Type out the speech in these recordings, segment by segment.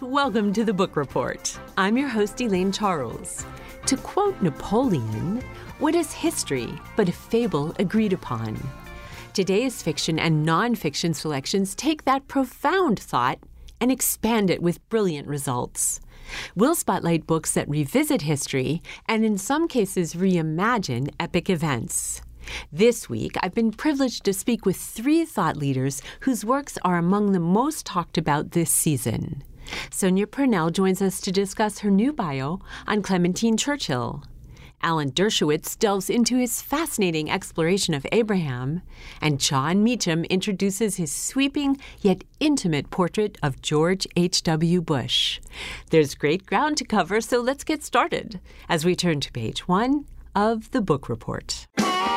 welcome to the Book Report. I'm your host, Elaine Charles. To quote Napoleon, what is history but a fable agreed upon? Today's fiction and nonfiction selections take that profound thought and expand it with brilliant results. We'll spotlight books that revisit history and in some cases reimagine epic events. This week, I've been privileged to speak with three thought leaders whose works are among the most talked about this season. Sonia Purnell joins us to discuss her new bio on Clementine Churchill. Alan Dershowitz delves into his fascinating exploration of Abraham, and John Meacham introduces his sweeping yet intimate portrait of George H.W. Bush. There's great ground to cover, so let's get started as we turn to page 1 of the Book Report.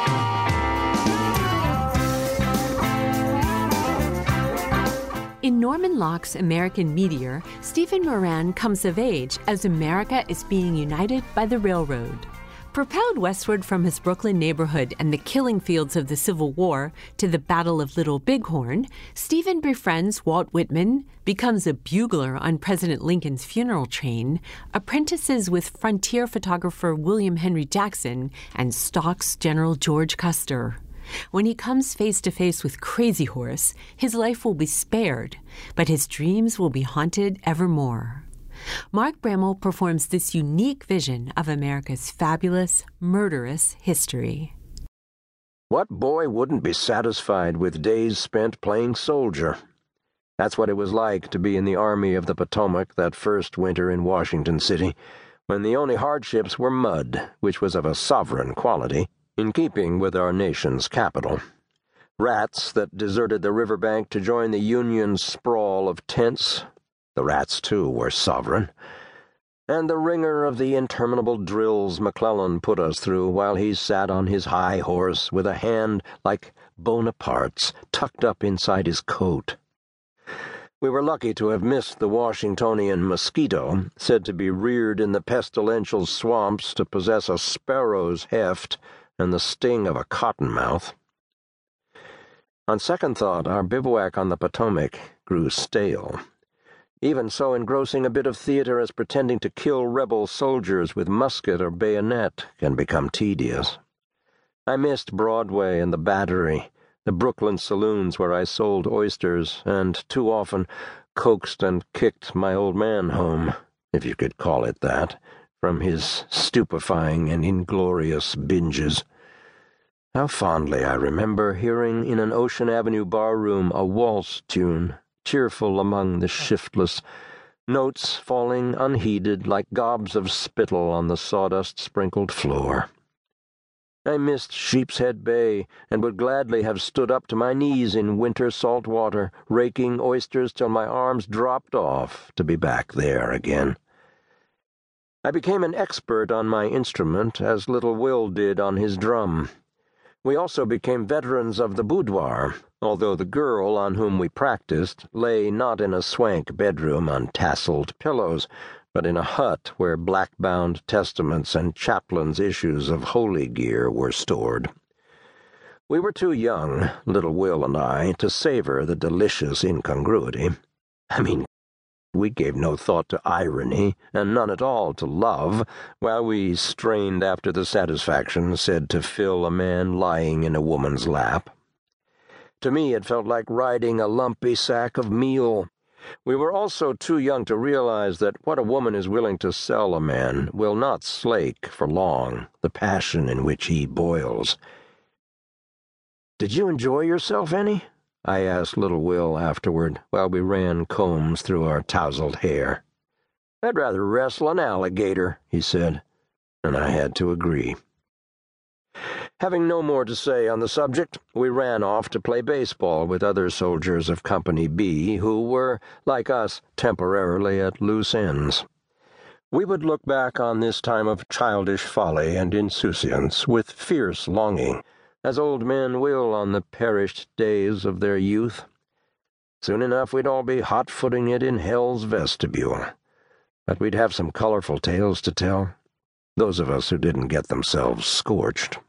In Norman Locke's American Meteor, Stephen Moran comes of age as America is being united by the railroad. Propelled westward from his Brooklyn neighborhood and the killing fields of the Civil War to the Battle of Little Bighorn, Stephen befriends Walt Whitman, becomes a bugler on President Lincoln's funeral train, apprentices with frontier photographer William Henry Jackson, and stalks General George Custer. When he comes face to face with Crazy Horse, his life will be spared, but his dreams will be haunted evermore. Mark Bramall performs this unique vision of America's fabulous, murderous history. What boy wouldn't be satisfied with days spent playing soldier? That's what it was like to be in the Army of the Potomac that first winter in Washington City, when the only hardships were mud, which was of a sovereign quality, in keeping with our nation's capital. Rats that deserted the riverbank to join the Union sprawl of tents. The rats, too, were sovereign. And the ringer of the interminable drills McClellan put us through while he sat on his high horse with a hand like Bonaparte's tucked up inside his coat. We were lucky to have missed the Washingtonian mosquito, said to be reared in the pestilential swamps to possess a sparrow's heft and the sting of a cottonmouth. On second thought, our bivouac on the Potomac grew stale. Even so engrossing a bit of theater as pretending to kill rebel soldiers with musket or bayonet can become tedious. I missed Broadway and the Battery, the Brooklyn saloons where I sold oysters, and too often coaxed and kicked my old man home, if you could call it that, from his stupefying and inglorious binges. How fondly I remember hearing in an Ocean Avenue barroom a waltz tune, cheerful among the shiftless, notes falling unheeded like gobs of spittle on the sawdust-sprinkled floor. I missed Sheepshead Bay, and would gladly have stood up to my knees in winter salt water, raking oysters till my arms dropped off to be back there again. I became an expert on my instrument, as little Will did on his drum. We also became veterans of the boudoir, although the girl on whom we practiced lay not in a swank bedroom on tasseled pillows, but in a hut where black-bound testaments and chaplains' issues of holy gear were stored. We were too young, little Will and I, to savor the delicious incongruity. We gave no thought to irony, and none at all to love, while we strained after the satisfaction said to fill a man lying in a woman's lap. To me it felt like riding a lumpy sack of meal. We were also too young to realize that what a woman is willing to sell a man will not slake for long the passion in which he boils. "Did you enjoy yourself any?" I asked little Will afterward, while we ran combs through our tousled hair. "I'd rather wrestle an alligator," he said, and I had to agree. Having no more to say on the subject, we ran off to play baseball with other soldiers of Company B who were, like us, temporarily at loose ends. We would look back on this time of childish folly and insouciance with fierce longing, as old men will on the perished days of their youth. Soon enough we'd all be hot-footing it in hell's vestibule. But we'd have some colorful tales to tell, those of us who didn't get themselves scorched.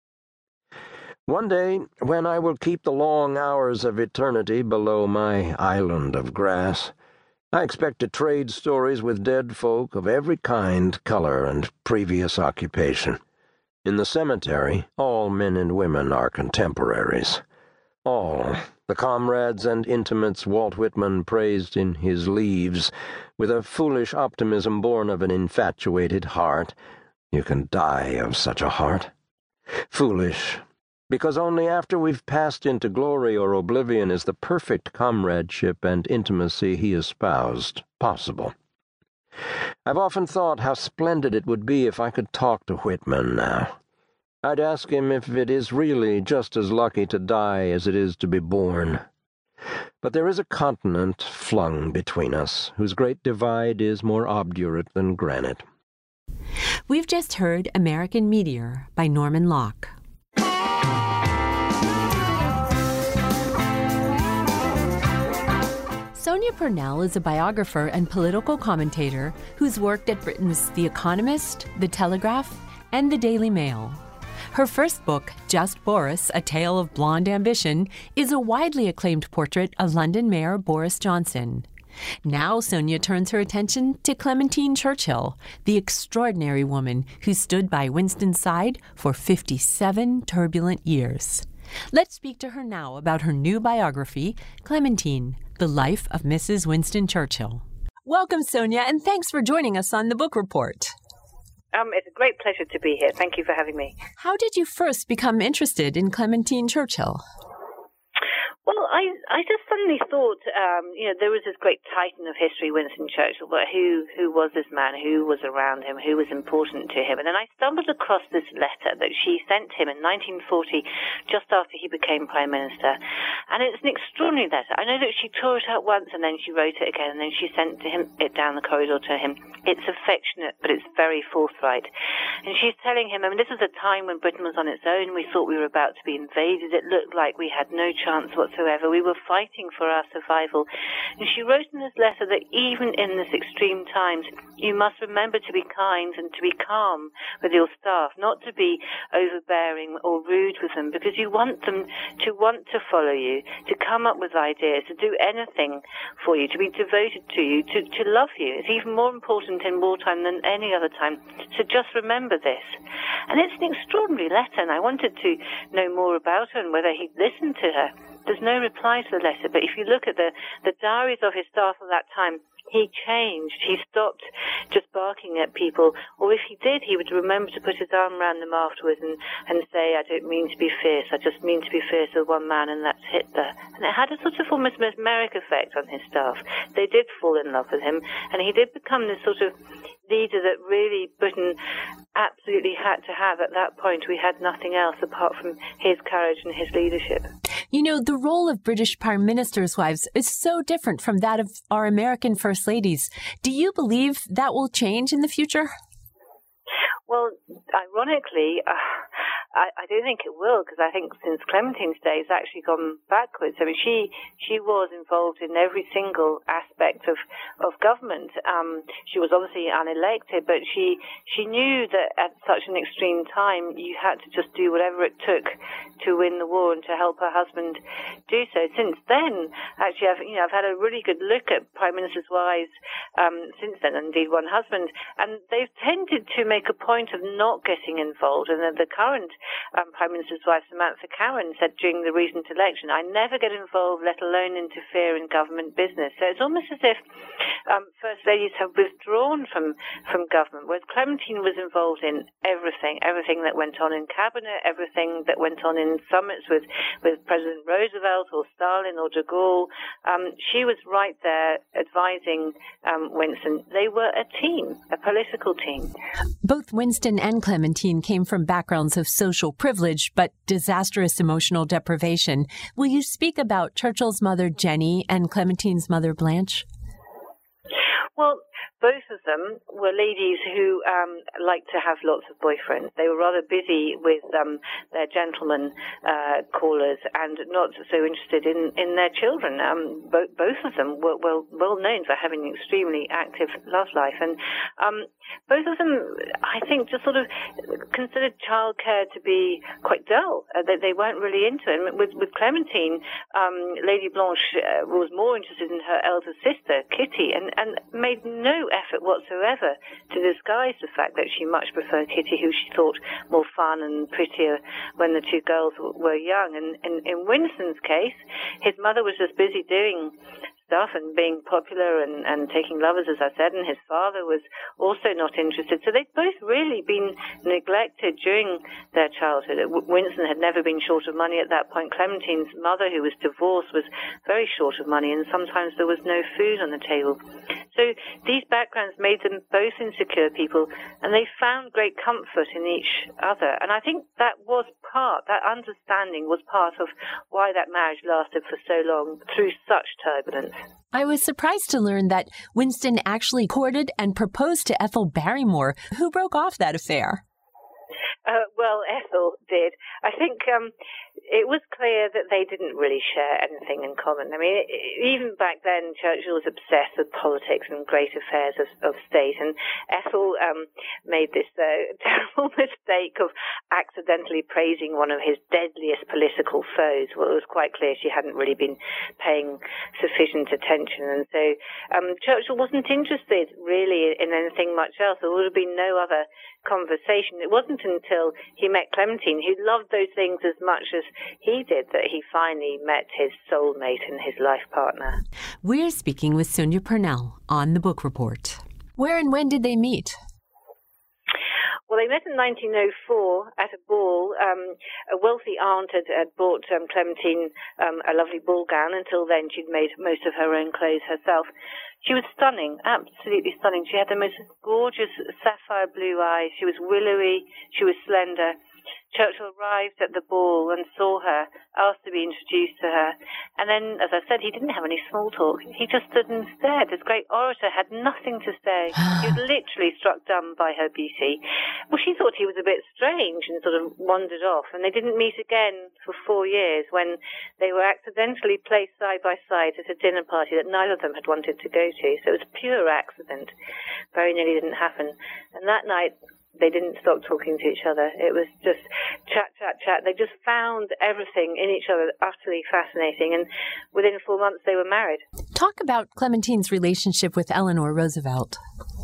One day, when I will keep the long hours of eternity below my island of grass, I expect to trade stories with dead folk of every kind, color, and previous occupation. In the cemetery, all men and women are contemporaries. All, the comrades and intimates Walt Whitman praised in his Leaves, with a foolish optimism born of an infatuated heart. You can die of such a heart. Foolish, because only after we've passed into glory or oblivion is the perfect comradeship and intimacy he espoused possible. I've often thought how splendid it would be if I could talk to Whitman now. I'd ask him if it is really just as lucky to die as it is to be born. But there is a continent flung between us, whose great divide is more obdurate than granite. We've just heard American Meteor by Norman Locke. Sonia Purnell is a biographer and political commentator who's worked at Britain's The Economist, The Telegraph, and The Daily Mail. Her first book, Just Boris, A Tale of Blonde Ambition, is a widely acclaimed portrait of London Mayor Boris Johnson. Now Sonia turns her attention to Clementine Churchill, the extraordinary woman who stood by Winston's side for 57 turbulent years. Let's speak to her now about her new biography, Clementine, The Life of Mrs. Winston Churchill. Welcome, Sonia, and thanks for joining us on the Book Report. It's a great pleasure to be here. Thank you for having me. How did you first become interested in Clementine Churchill? Well, I just suddenly thought, there was this great titan of history, Winston Churchill, but who was this man? Who was around him? Who was important to him? And then I stumbled across this letter that she sent him in 1940, just after he became Prime Minister. And it's an extraordinary letter. I know that she tore it out once and then she wrote it again and then she sent it down the corridor to him. It's affectionate, but it's very forthright. And she's telling him, this was a time when Britain was on its own. We thought we were about to be invaded. It looked like we had no chance whatsoever. We were fighting for our survival. And she wrote in this letter that even in this extreme times, you must remember to be kind and to be calm with your staff, not to be overbearing or rude with them, because you want them to want to follow you, to come up with ideas, to do anything for you, to be devoted to you, to love you. It's even more important in wartime than any other time. So just remember this. And it's an extraordinary letter, and I wanted to know more about her and whether he'd listened to her. There's no reply to the letter, but if you look at the diaries of his staff at that time, he changed. He stopped just barking at people, or if he did, he would remember to put his arm around them afterwards and say, I don't mean to be fierce, I just mean to be fierce with one man, and that's Hitler. And it had a sort of almost mesmeric effect on his staff. They did fall in love with him, and he did become this sort of leader that really Britain absolutely had to have at that point. We had nothing else apart from his courage and his leadership. You know, the role of British Prime Ministers' wives is so different from that of our American First Ladies. Do you believe that will change in the future? Well, ironically, I don't think it will, because I think since Clementine's day, it's actually gone backwards. I mean, she was involved in every single aspect of government. She was obviously unelected, but she knew that at such an extreme time, you had to just do whatever it took to win the war and to help her husband do so. Since then, actually, I've had a really good look at prime ministers' wives since then, and indeed one husband, and they've tended to make a point of not getting involved. And the current Prime Minister's wife, Samantha Cowen, said during the recent election, I never get involved, let alone interfere in government business. So it's almost as if First Ladies have withdrawn from government, whereas Clementine was involved in everything that went on in cabinet, everything that went on in summits with President Roosevelt or Stalin or de Gaulle. She was right there advising Winston. They were a team, a political team. Both Winston and Clementine came from backgrounds of social privilege, but disastrous emotional deprivation. Will you speak about Churchill's mother, Jenny, and Clementine's mother, Blanche? Well, both of them were ladies who liked to have lots of boyfriends. They were rather busy with their gentlemen callers and not so interested in their children. Both of them were well known for having an extremely active love life, and both of them, I think, just sort of considered childcare to be quite dull. They weren't really into it. And with Clementine, Lady Blanche was more interested in her elder sister, Kitty, and made no effort whatsoever to disguise the fact that she much preferred Kitty, who she thought more fun and prettier when the two girls were young. And in Winston's case, his mother was just busy doing stuff and being popular and taking lovers, as I said, and his father was also not interested. So they'd both really been neglected during their childhood. Winston had never been short of money at that point. Clementine's mother, who was divorced, was very short of money, and sometimes there was no food on the table. So these backgrounds made them both insecure people, and they found great comfort in each other. And I think that understanding was part of why that marriage lasted for so long through such turbulence. I was surprised to learn that Winston actually courted and proposed to Ethel Barrymore, who broke off that affair. Well, Ethel did. I think it was clear that they didn't really share anything in common. I mean, even back then, Churchill was obsessed with politics and great affairs of state, and Ethel made this terrible mistake of accidentally praising one of his deadliest political foes. Well, it was quite clear she hadn't really been paying sufficient attention, and so Churchill wasn't interested really in anything much else. There would have been no other conversation. It wasn't until he met Clementine, who loved those things as much as he did, that he finally met his soulmate and his life partner. We're speaking with Sonia Purnell on The Book Report. Where and when did they meet? Well, they met in 1904 at a ball. A wealthy aunt had bought Clementine a lovely ball gown. Until then, she'd made most of her own clothes herself. She was stunning, absolutely stunning. She had the most gorgeous sapphire blue eyes. She was willowy. She was slender. Churchill arrived at the ball and saw her, asked to be introduced to her. And then, as I said, he didn't have any small talk. He just stood and stared. This great orator had nothing to say. He was literally struck dumb by her beauty. Well, she thought he was a bit strange and sort of wandered off. And they didn't meet again for 4 years, when they were accidentally placed side by side at a dinner party that neither of them had wanted to go to. So it was pure accident. Very nearly didn't happen. And that night, they didn't stop talking to each other. It was just chat, chat, chat. They just found everything in each other utterly fascinating. And within 4 months, they were married. Talk about Clementine's relationship with Eleanor Roosevelt.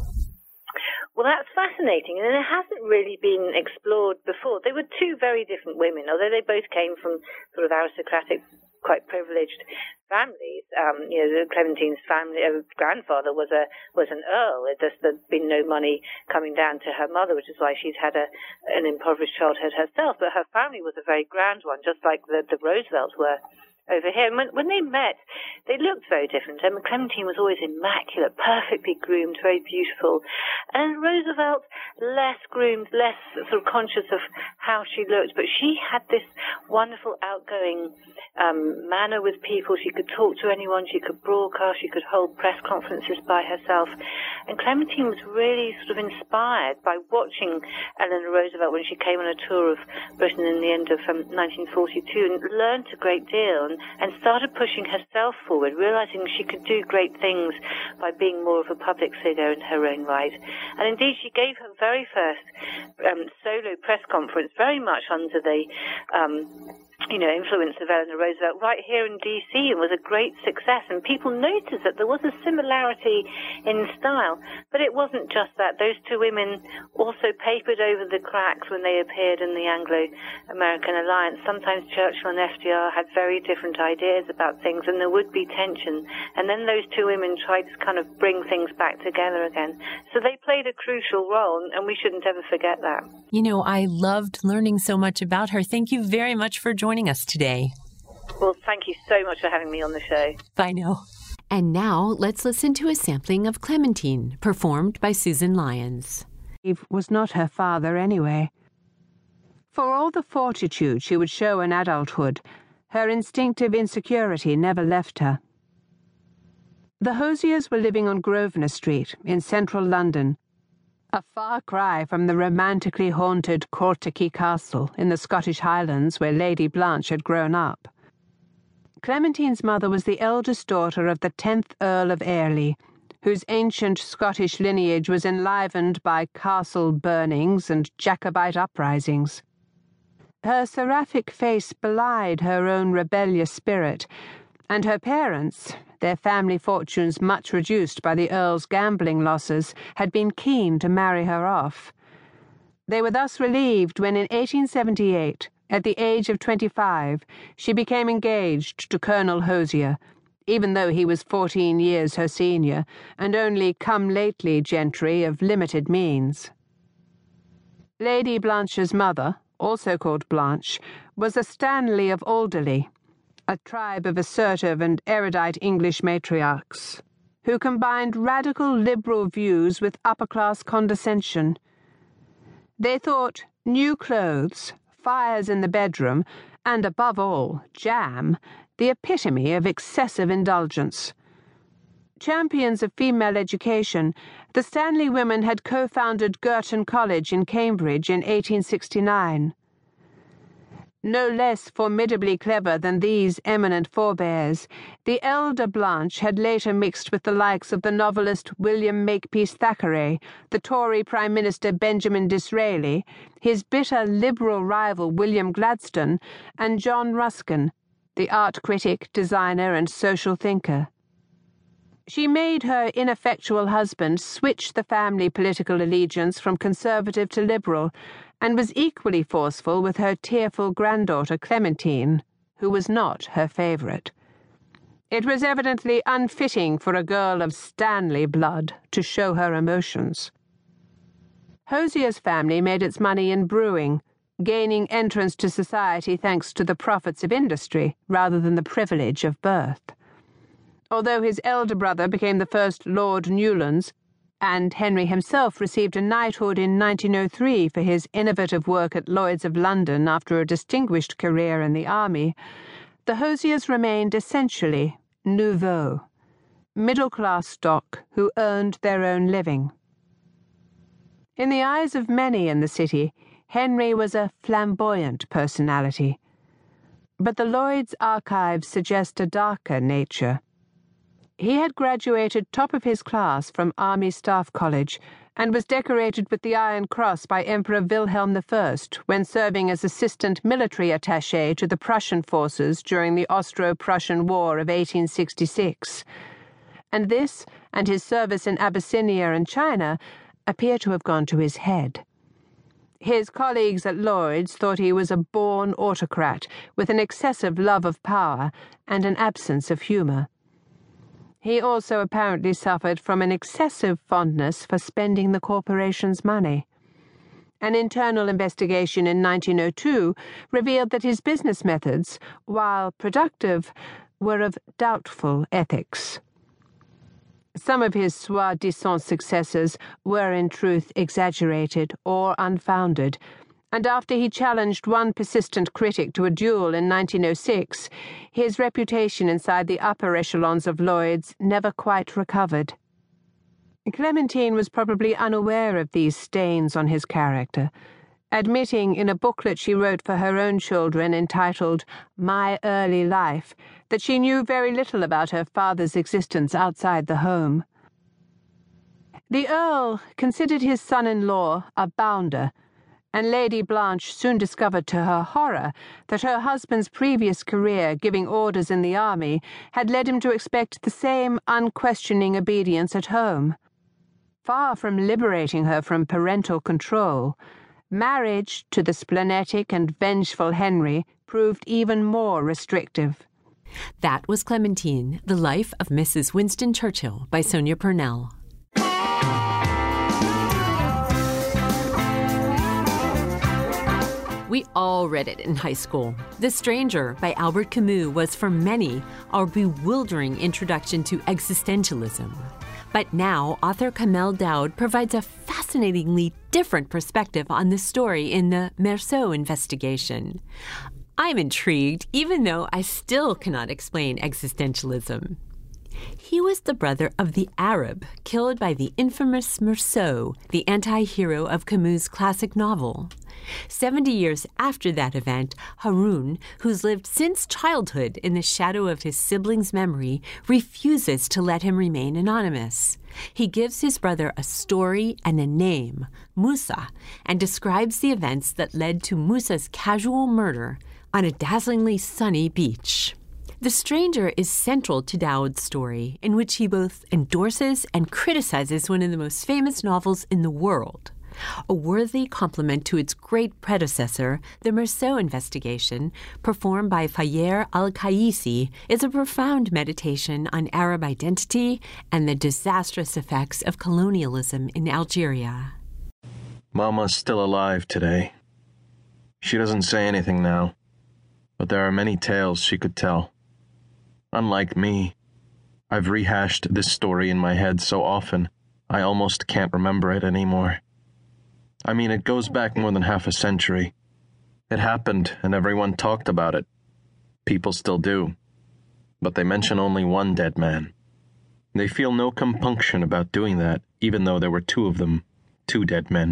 Well, that's fascinating, and it hasn't really been explored before. They were two very different women, although they both came from sort of aristocratic, quite privileged families. Clementine's family grandfather was an earl. There'd been no money coming down to her mother, which is why she's had an impoverished childhood herself. But her family was a very grand one, just like the Roosevelts were over here. And when they met, they looked very different. Clementine was always immaculate, perfectly groomed, very beautiful. And Roosevelt, less groomed, less sort of conscious of how she looked, but she had this wonderful outgoing manner with people. She could talk to anyone, she could broadcast, she could hold press conferences by herself. And Clementine was really sort of inspired by watching Eleanor Roosevelt when she came on a tour of Britain in the end of 1942, and learned a great deal and started pushing herself forward, realizing she could do great things by being more of a public figure in her own right. And indeed, she gave her very first solo press conference very much under the influence of Eleanor Roosevelt right here in D.C., and was a great success. And people noticed that there was a similarity in style. But it wasn't just that. Those two women also papered over the cracks when they appeared in the Anglo-American alliance. Sometimes Churchill and FDR had very different ideas about things, and there would be tension. And then those two women tried to kind of bring things back together again. So they played a crucial role, and we shouldn't ever forget that. You know, I loved learning so much about her. Thank you very much for joining us today. Well, thank you so much for having me on the show. Bye now. And now let's listen to a sampling of Clementine, performed by Susan Lyons. Eve was not her father anyway. For all the fortitude she would show in adulthood, her instinctive insecurity never left her. The Hosiers were living on Grosvenor Street in central London, a far cry from the romantically haunted Cortachy Castle in the Scottish Highlands where Lady Blanche had grown up. Clementine's mother was the eldest daughter of the 10th Earl of Airlie, whose ancient Scottish lineage was enlivened by castle burnings and Jacobite uprisings. Her seraphic face belied her own rebellious spirit, and her parents, their family fortunes much reduced by the Earl's gambling losses, had been keen to marry her off. They were thus relieved when in 1878, at the age of 25, she became engaged to Colonel Hosier, even though he was 14 years her senior, and only come-lately gentry of limited means. Lady Blanche's mother, also called Blanche, was a Stanley of Alderley, a tribe of assertive and erudite English matriarchs, who combined radical liberal views with upper-class condescension. They thought new clothes, fires in the bedroom, and above all, jam, the epitome of excessive indulgence. Champions of female education, the Stanley women had co-founded Girton College in Cambridge in 1869. No less formidably clever than these eminent forebears, the elder Blanche had later mixed with the likes of the novelist William Makepeace Thackeray, the Tory Prime Minister Benjamin Disraeli, his bitter liberal rival William Gladstone, and John Ruskin, the art critic, designer, and social thinker. She made her ineffectual husband switch the family political allegiance from conservative to liberal, and was equally forceful with her tearful granddaughter Clementine, who was not her favourite. It was evidently unfitting for a girl of Stanley blood to show her emotions. Hosier's family made its money in brewing, gaining entrance to society thanks to the profits of industry rather than the privilege of birth. Although his elder brother became the first Lord Newlands, and Henry himself received a knighthood in 1903 for his innovative work at Lloyd's of London after a distinguished career in the army, the Hosiers remained essentially nouveaux, middle-class stock who earned their own living. In the eyes of many in the city, Henry was a flamboyant personality, but the Lloyd's archives suggest a darker nature. He had graduated top of his class from Army Staff College and was decorated with the Iron Cross by Emperor Wilhelm I when serving as assistant military attaché to the Prussian forces during the Austro-Prussian War of 1866. And this, and his service in Abyssinia and China, appear to have gone to his head. His colleagues at Lloyd's thought he was a born autocrat with an excessive love of power and an absence of humour. He also apparently suffered from an excessive fondness for spending the corporation's money. An internal investigation in 1902 revealed that his business methods, while productive, were of doubtful ethics. Some of his soi-disant successes were in truth exaggerated or unfounded, and after he challenged one persistent critic to a duel in 1906, his reputation inside the upper echelons of Lloyd's never quite recovered. Clementine was probably unaware of these stains on his character, admitting in a booklet she wrote for her own children entitled My Early Life that she knew very little about her father's existence outside the home. The Earl considered his son-in-law a bounder, and Lady Blanche soon discovered to her horror that her husband's previous career giving orders in the army had led him to expect the same unquestioning obedience at home. Far from liberating her from parental control, marriage to the splenetic and vengeful Henry proved even more restrictive. That was Clementine, The Life of Mrs. Winston Churchill by Sonia Purnell. We all read it in high school. The Stranger by Albert Camus was for many our bewildering introduction to existentialism. But now author Kamel Daoud provides a fascinatingly different perspective on the story in the Meursault investigation. I'm intrigued, even though I still cannot explain existentialism. He was the brother of the Arab killed by the infamous Meursault, the anti-hero of Camus' classic novel. 70 years after that event, Haroun, who's lived since childhood in the shadow of his sibling's memory, refuses to let him remain anonymous. He gives his brother a story and a name, Moussa, and describes the events that led to Moussa's casual murder on a dazzlingly sunny beach. The Stranger is central to Daoud's story, in which he both endorses and criticizes one of the most famous novels in the world. A worthy complement to its great predecessor, the Meursault investigation, performed by Fayer al-Qaisi, is a profound meditation on Arab identity and the disastrous effects of colonialism in Algeria. Mama's still alive today. She doesn't say anything now, but there are many tales she could tell. Unlike me, I've rehashed this story in my head so often, I almost can't remember it anymore. I mean, it goes back more than half a century. It happened, and everyone talked about it. People still do. But they mention only one dead man. They feel no compunction about doing that, even though there were two of them, 2 dead men.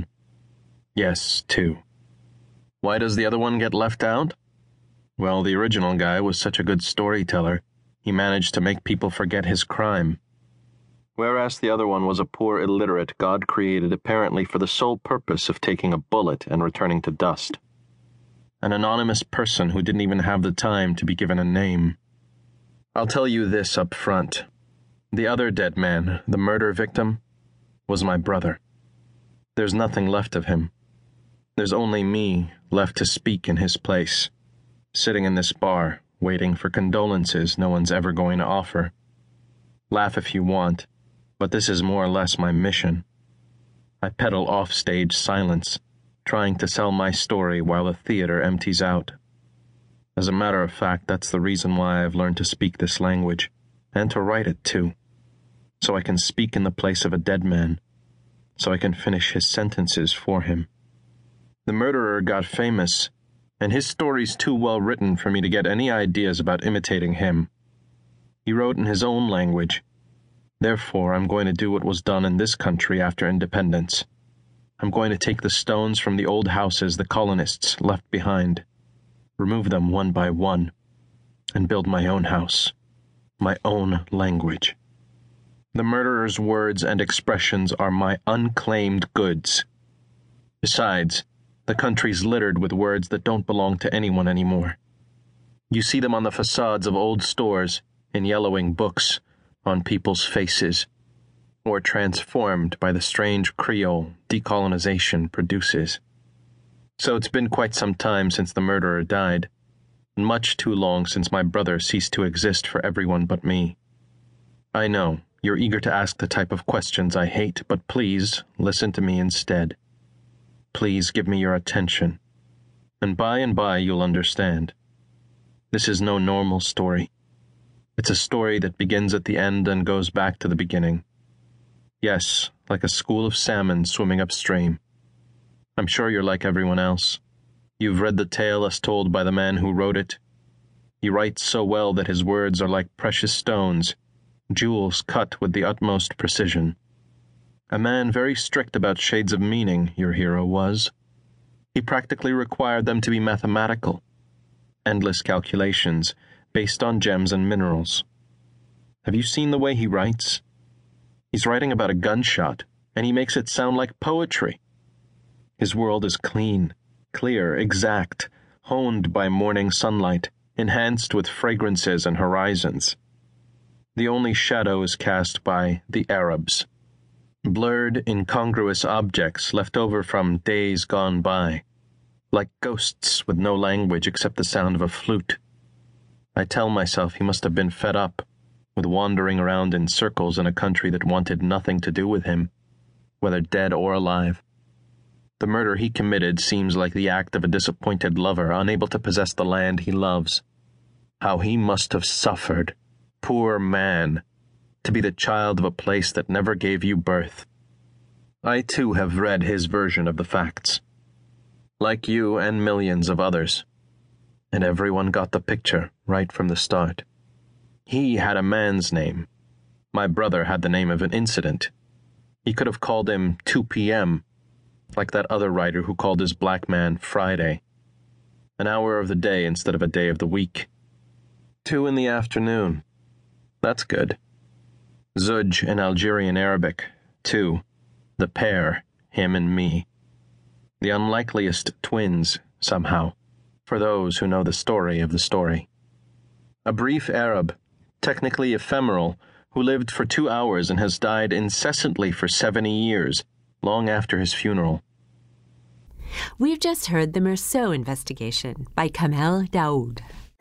Yes, 2. Why does the other one get left out? Well, the original guy was such a good storyteller, he managed to make people forget his crime. Whereas the other one was a poor illiterate God created apparently for the sole purpose of taking a bullet and returning to dust. An anonymous person who didn't even have the time to be given a name. I'll tell you this up front. The other dead man, the murder victim, was my brother. There's nothing left of him. There's only me left to speak in his place, sitting in this bar, waiting for condolences no one's ever going to offer. Laugh if you want, but this is more or less my mission. I peddle off-stage silence, trying to sell my story while the theater empties out. As a matter of fact, that's the reason why I've learned to speak this language, and to write it too, so I can speak in the place of a dead man, so I can finish his sentences for him. The murderer got famous, and his story's too well written for me to get any ideas about imitating him. He wrote in his own language. Therefore, I'm going to do what was done in this country after independence. I'm going to take the stones from the old houses the colonists left behind, remove them one by one, and build my own house, my own language. The murderer's words and expressions are my unclaimed goods. Besides, the country's littered with words that don't belong to anyone anymore. You see them on the facades of old stores, in yellowing books, on people's faces, or transformed by the strange Creole decolonization produces. So it's been quite some time since the murderer died, and much too long since my brother ceased to exist for everyone but me. I know, you're eager to ask the type of questions I hate, but please, listen to me instead. Please give me your attention, and by you'll understand. This is no normal story. It's a story that begins at the end and goes back to the beginning. Yes, like a school of salmon swimming upstream. I'm sure you're like everyone else. You've read the tale as told by the man who wrote it. He writes so well that his words are like precious stones, jewels cut with the utmost precision. A man very strict about shades of meaning, your hero was. He practically required them to be mathematical. Endless calculations, based on gems and minerals. Have you seen the way he writes? He's writing about a gunshot, and he makes it sound like poetry. His world is clean, clear, exact, honed by morning sunlight, enhanced with fragrances and horizons. The only shadow is cast by the Arabs. Blurred, incongruous objects left over from days gone by, like ghosts with no language except the sound of a flute. I tell myself he must have been fed up with wandering around in circles in a country that wanted nothing to do with him, whether dead or alive. The murder he committed seems like the act of a disappointed lover unable to possess the land he loves. How he must have suffered, poor man, to be the child of a place that never gave you birth. I too have read his version of the facts, like you and millions of others, and everyone got the picture right from the start. He had a man's name, My brother had the name of an incident. He could have called him 2 p.m., like that other writer who called his black man Friday. An hour of the day instead of a day of the week. 2 in the afternoon. That's good. Zuj in Algerian Arabic. 2. The pair, him and me. The unlikeliest twins, somehow, for those who know the story of the story. A brief Arab, technically ephemeral, who lived for 2 hours and has died incessantly for 70 years, long after his funeral. We've just heard The Meursault Investigation by Kamel Daoud.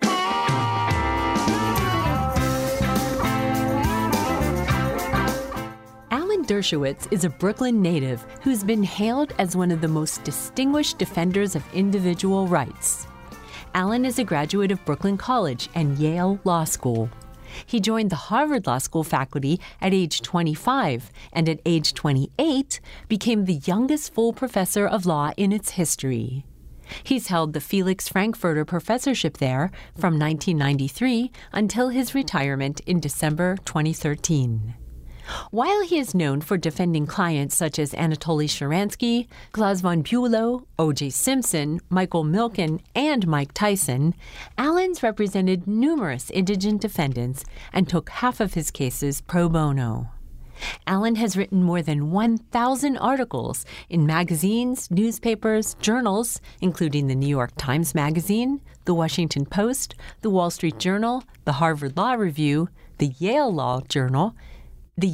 Alan Dershowitz is a Brooklyn native who's been hailed as one of the most distinguished defenders of individual rights. Alan is a graduate of Brooklyn College and Yale Law School. He joined the Harvard Law School faculty at age 25 and at age 28 became the youngest full professor of law in its history. He's held the Felix Frankfurter Professorship there from 1993 until his retirement in December 2013. While he is known for defending clients such as Anatoly Sharansky, Klaus von Bülow, O.J. Simpson, Michael Milken, and Mike Tyson, Alan's represented numerous indigent defendants and took half of his cases pro bono. Alan has written more than 1,000 articles in magazines, newspapers, journals, including the New York Times Magazine, the Washington Post, the Wall Street Journal, the Harvard Law Review, the Yale Law Journal, and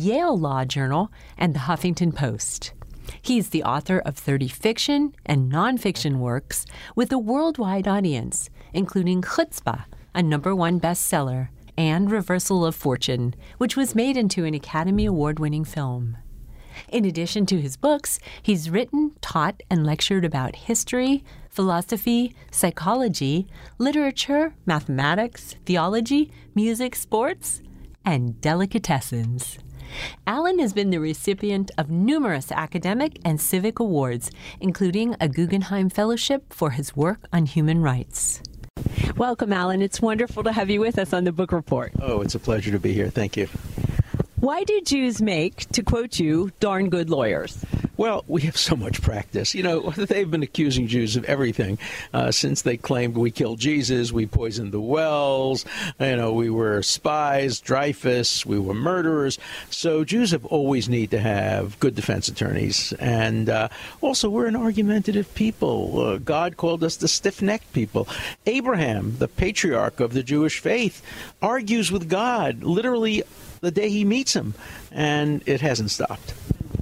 the Huffington Post. He's the author of 30 fiction and nonfiction works with a worldwide audience, including Chutzpah, a #1 bestseller, and Reversal of Fortune, which was made into an Academy Award-winning film. In addition to his books, he's written, taught, and lectured about history, philosophy, psychology, literature, mathematics, theology, music, sports, and delicatessens. Alan has been the recipient of numerous academic and civic awards, including a Guggenheim Fellowship for his work on human rights. Welcome, Alan. It's wonderful to have you with us on the Book Report. Oh, it's a pleasure to be here. Thank you. Why do Jews make, to quote you, darn good lawyers? Well, we have so much practice. You know, they've been accusing Jews of everything since they claimed we killed Jesus, we poisoned the wells, we were spies, Dreyfus, we were murderers. So Jews have always need to have good defense attorneys. And also, we're an argumentative people. God called us the stiff-necked people. Abraham, the patriarch of the Jewish faith, argues with God literally the day he meets him, and it hasn't stopped.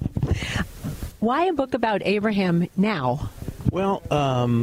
Why a book about Abraham now? Well, I'm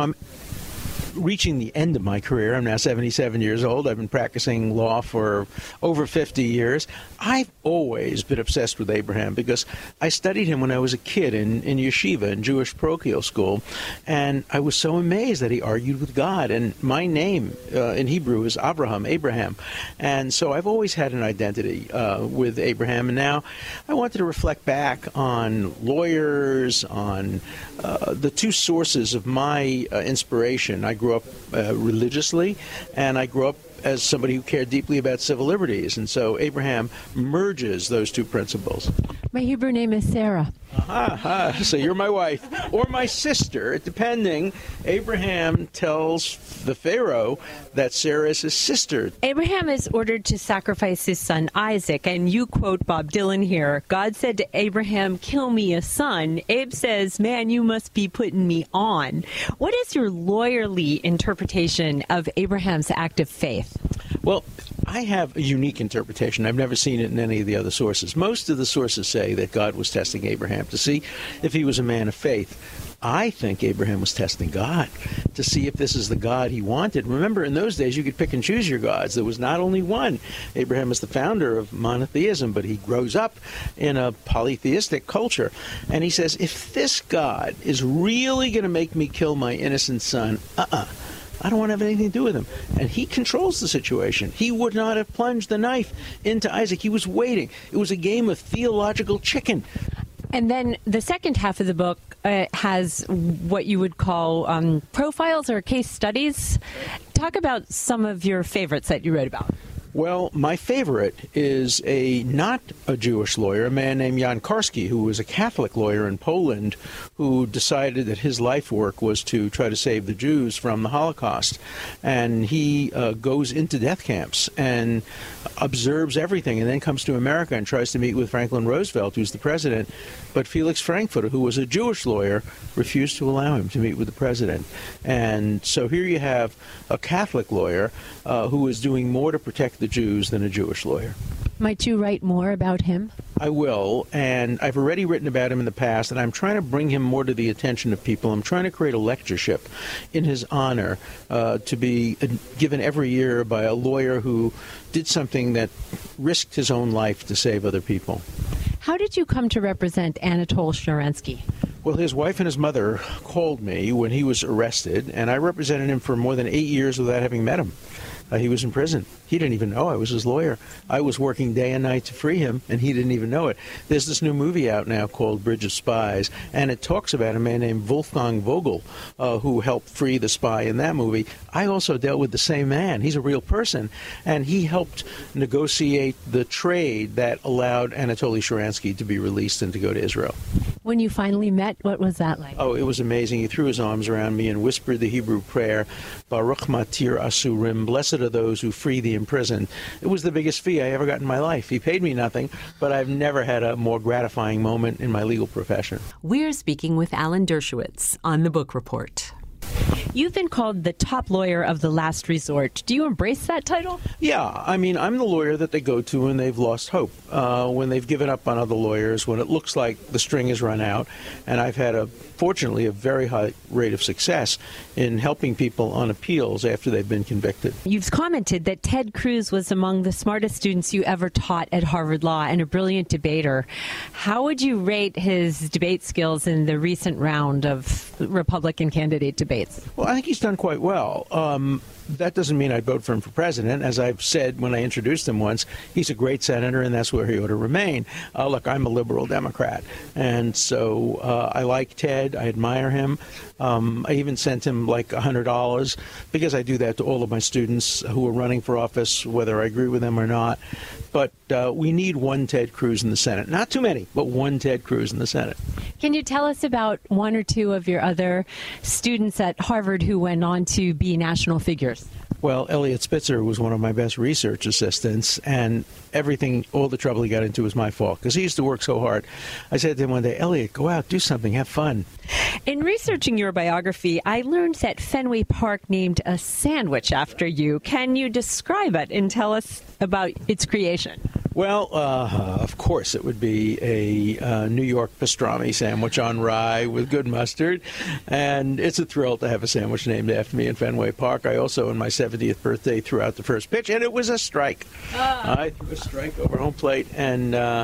reaching the end of my career. I'm now 77 years old. I've been practicing law for over 50 years. I've always been obsessed with Abraham because I studied him when I was a kid in yeshiva, in Jewish parochial school, and I was so amazed that he argued with God. And my name in Hebrew is Abraham. And so I've always had an identity with Abraham. And now I wanted to reflect back on lawyers, on the two sources of my inspiration. I grew up religiously, and I grew up as somebody who cared deeply about civil liberties. And so Abraham merges those two principles. My Hebrew name is Sarah. So you're my wife or my sister, depending. Abraham tells the Pharaoh that Sarah is his sister. Abraham is ordered to sacrifice his son Isaac, and you quote Bob Dylan here. God said to Abraham, "Kill me a son." Abe says, "Man, you must be putting me on." What is your lawyerly interpretation of Abraham's act of faith? Well, I have a unique interpretation. I've never seen it in any of the other sources. Most of the sources say that God was testing Abraham to see if he was a man of faith. I think Abraham was testing God to see if this is the God he wanted. Remember, in those days, you could pick and choose your gods. There was not only one. Abraham is the founder of monotheism, but he grows up in a polytheistic culture. And he says, if this God is really going to make me kill my innocent son, I don't want to have anything to do with him. And he controls the situation. He would not have plunged the knife into Isaac. He was waiting. It was a game of theological chicken. And then the second half of the book has what you would call profiles or case studies. Talk about some of your favorites that you wrote about. Well, my favorite is not a Jewish lawyer, a man named Jan Karski, who was a Catholic lawyer in Poland, who decided that his life work was to try to save the Jews from the Holocaust. And he goes into death camps and observes everything, and then comes to America and tries to meet with Franklin Roosevelt, who's the president. But Felix Frankfurter, who was a Jewish lawyer, refused to allow him to meet with the president. And so here you have a Catholic lawyer who is doing more to protect the Jews than a Jewish lawyer. Might you write more about him? I will, and I've already written about him in the past, and I'm trying to bring him more to the attention of people. I'm trying to create a lectureship in his honor to be given every year by a lawyer who did something that risked his own life to save other people. How did you come to represent Anatol Sharansky? Well, his wife and his mother called me when he was arrested, and I represented him for more than 8 years without having met him. He was in prison. He didn't even know I was his lawyer. I was working day and night to free him, and he didn't even know it. There's this new movie out now called Bridge of Spies, and it talks about a man named Wolfgang Vogel, who helped free the spy in that movie. I also dealt with the same man. He's a real person, and he helped negotiate the trade that allowed Anatoly Sharansky to be released and to go to Israel. When you finally met, what was that like? Oh, it was amazing. He threw his arms around me and whispered the Hebrew prayer, Baruch Matir Asurim, blessed are those who free the imprisoned. It was the biggest fee I ever got in my life. He paid me nothing, but I've never had a more gratifying moment in my legal profession. We're speaking with Alan Dershowitz on The Book Report. You've been called the top lawyer of the last resort. Do you embrace that title? Yeah, I mean, I'm the lawyer that they go to when they've lost hope, when they've given up on other lawyers, when it looks like the string has run out. And I've had, fortunately, a very high rate of success in helping people on appeals after they've been convicted. You've commented that Ted Cruz was among the smartest students you ever taught at Harvard Law and a brilliant debater. How would you rate his debate skills in the recent round of Republican candidate debates? Well, I think he's done quite well. That doesn't mean I'd vote for him for president. As I've said when I introduced him once, he's a great senator, and that's where he ought to remain. Look, I'm a liberal Democrat, and so I like Ted. I admire him. I even sent him like $100 because I do that to all of my students who are running for office, whether I agree with them or not. But we need one Ted Cruz in the Senate. Not too many, but one Ted Cruz in the Senate. Can you tell us about one or two of your other students at Harvard who went on to be national figures? Well, Elliot Spitzer was one of my best research assistants, and all the trouble he got into was my fault because he used to work so hard. I said to him one day, Elliot, go out, do something, have fun. In researching your biography, I learned that Fenway Park named a sandwich after you. Can you describe it and tell us about its creation? Well, of course, it would be a New York pastrami sandwich on rye with good mustard, and it's a thrill to have a sandwich named after me in Fenway Park. I also, on my 70th birthday, threw out the first pitch, and it was a strike. I threw a strike over home plate, and I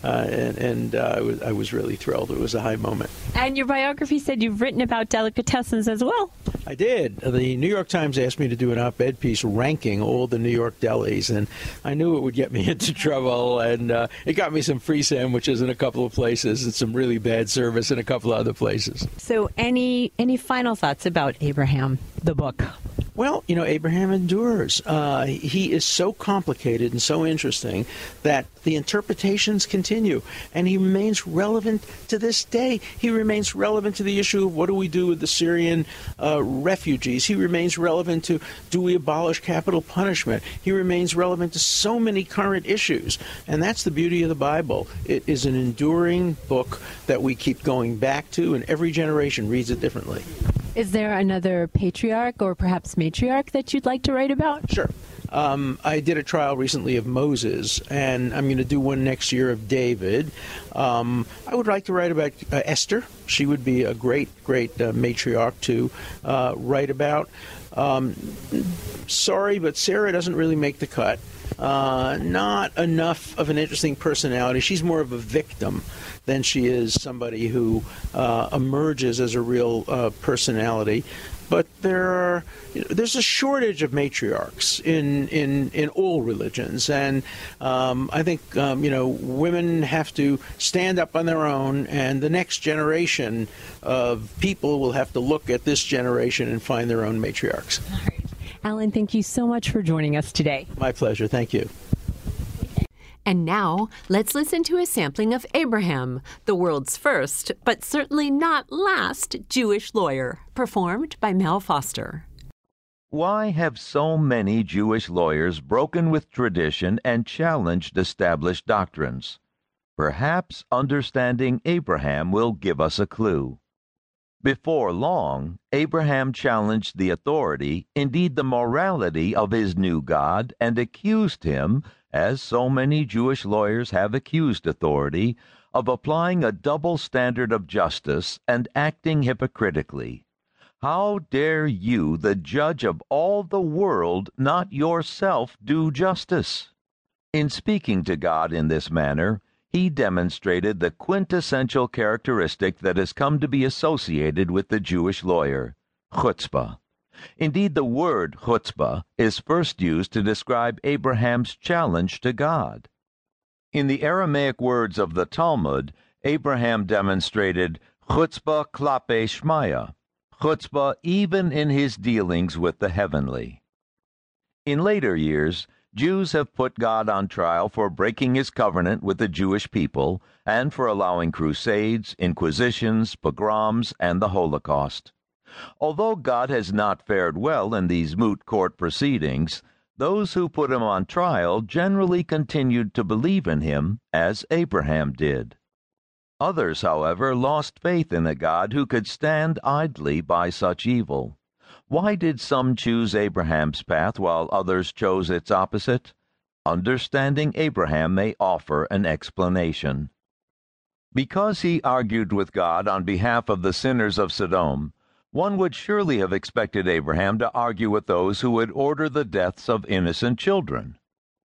was really thrilled. It was a high moment. And your biography said you've written about delicatessens as well. I did. The New York Times asked me to do an op-ed piece ranking all the New York delis, and I knew it would get me into trouble, and it got me some free sandwiches in a couple of places and some really bad service in a couple of other places. So any final thoughts about Abraham, the book? Well, Abraham endures. He is so complicated and so interesting that the interpretations continue, and he remains relevant to this day. He remains relevant to the issue of what do we do with the Syrian refugees. He remains relevant to do we abolish capital punishment. He remains relevant to so many current issues, and that's the beauty of the Bible. It is an enduring book that we keep going back to, and every generation reads it differently. Is there another patriarch or perhaps matriarch that you'd like to write about? Sure. I did a trial recently of Moses, and I'm going to do one next year of David. I would like to write about Esther. She would be a great matriarch to write about. Sorry, but Sarah doesn't really make the cut. Not enough of an interesting personality. She's more of a victim than she is somebody who emerges as a real personality. But there's a shortage of matriarchs in all religions, and I think women have to stand up on their own, and the next generation of people will have to look at this generation and find their own matriarchs. All right. Alan, thank you so much for joining us today. My pleasure. Thank you. And now, let's listen to a sampling of Abraham, the world's first, but certainly not last, Jewish lawyer, performed by Mel Foster. Why have so many Jewish lawyers broken with tradition and challenged established doctrines? Perhaps understanding Abraham will give us a clue. Before long, Abraham challenged the authority, indeed the morality of his new God, and accused him, as so many Jewish lawyers have accused authority, of applying a double standard of justice and acting hypocritically. How dare you, the judge of all the world, not yourself do justice? In speaking to God in this manner, he demonstrated the quintessential characteristic that has come to be associated with the Jewish lawyer, chutzpah. Indeed, the word chutzpah is first used to describe Abraham's challenge to God. In the Aramaic words of the Talmud, Abraham demonstrated chutzpah klape shmaya, chutzpah even in his dealings with the heavenly. In later years, Jews have put God on trial for breaking his covenant with the Jewish people and for allowing crusades, inquisitions, pogroms, and the Holocaust. Although God has not fared well in these moot court proceedings, those who put him on trial generally continued to believe in him, as Abraham did. Others, however, lost faith in a God who could stand idly by such evil. Why did some choose Abraham's path while others chose its opposite? Understanding Abraham may offer an explanation. Because he argued with God on behalf of the sinners of Sodom, one would surely have expected Abraham to argue with those who would order the deaths of innocent children.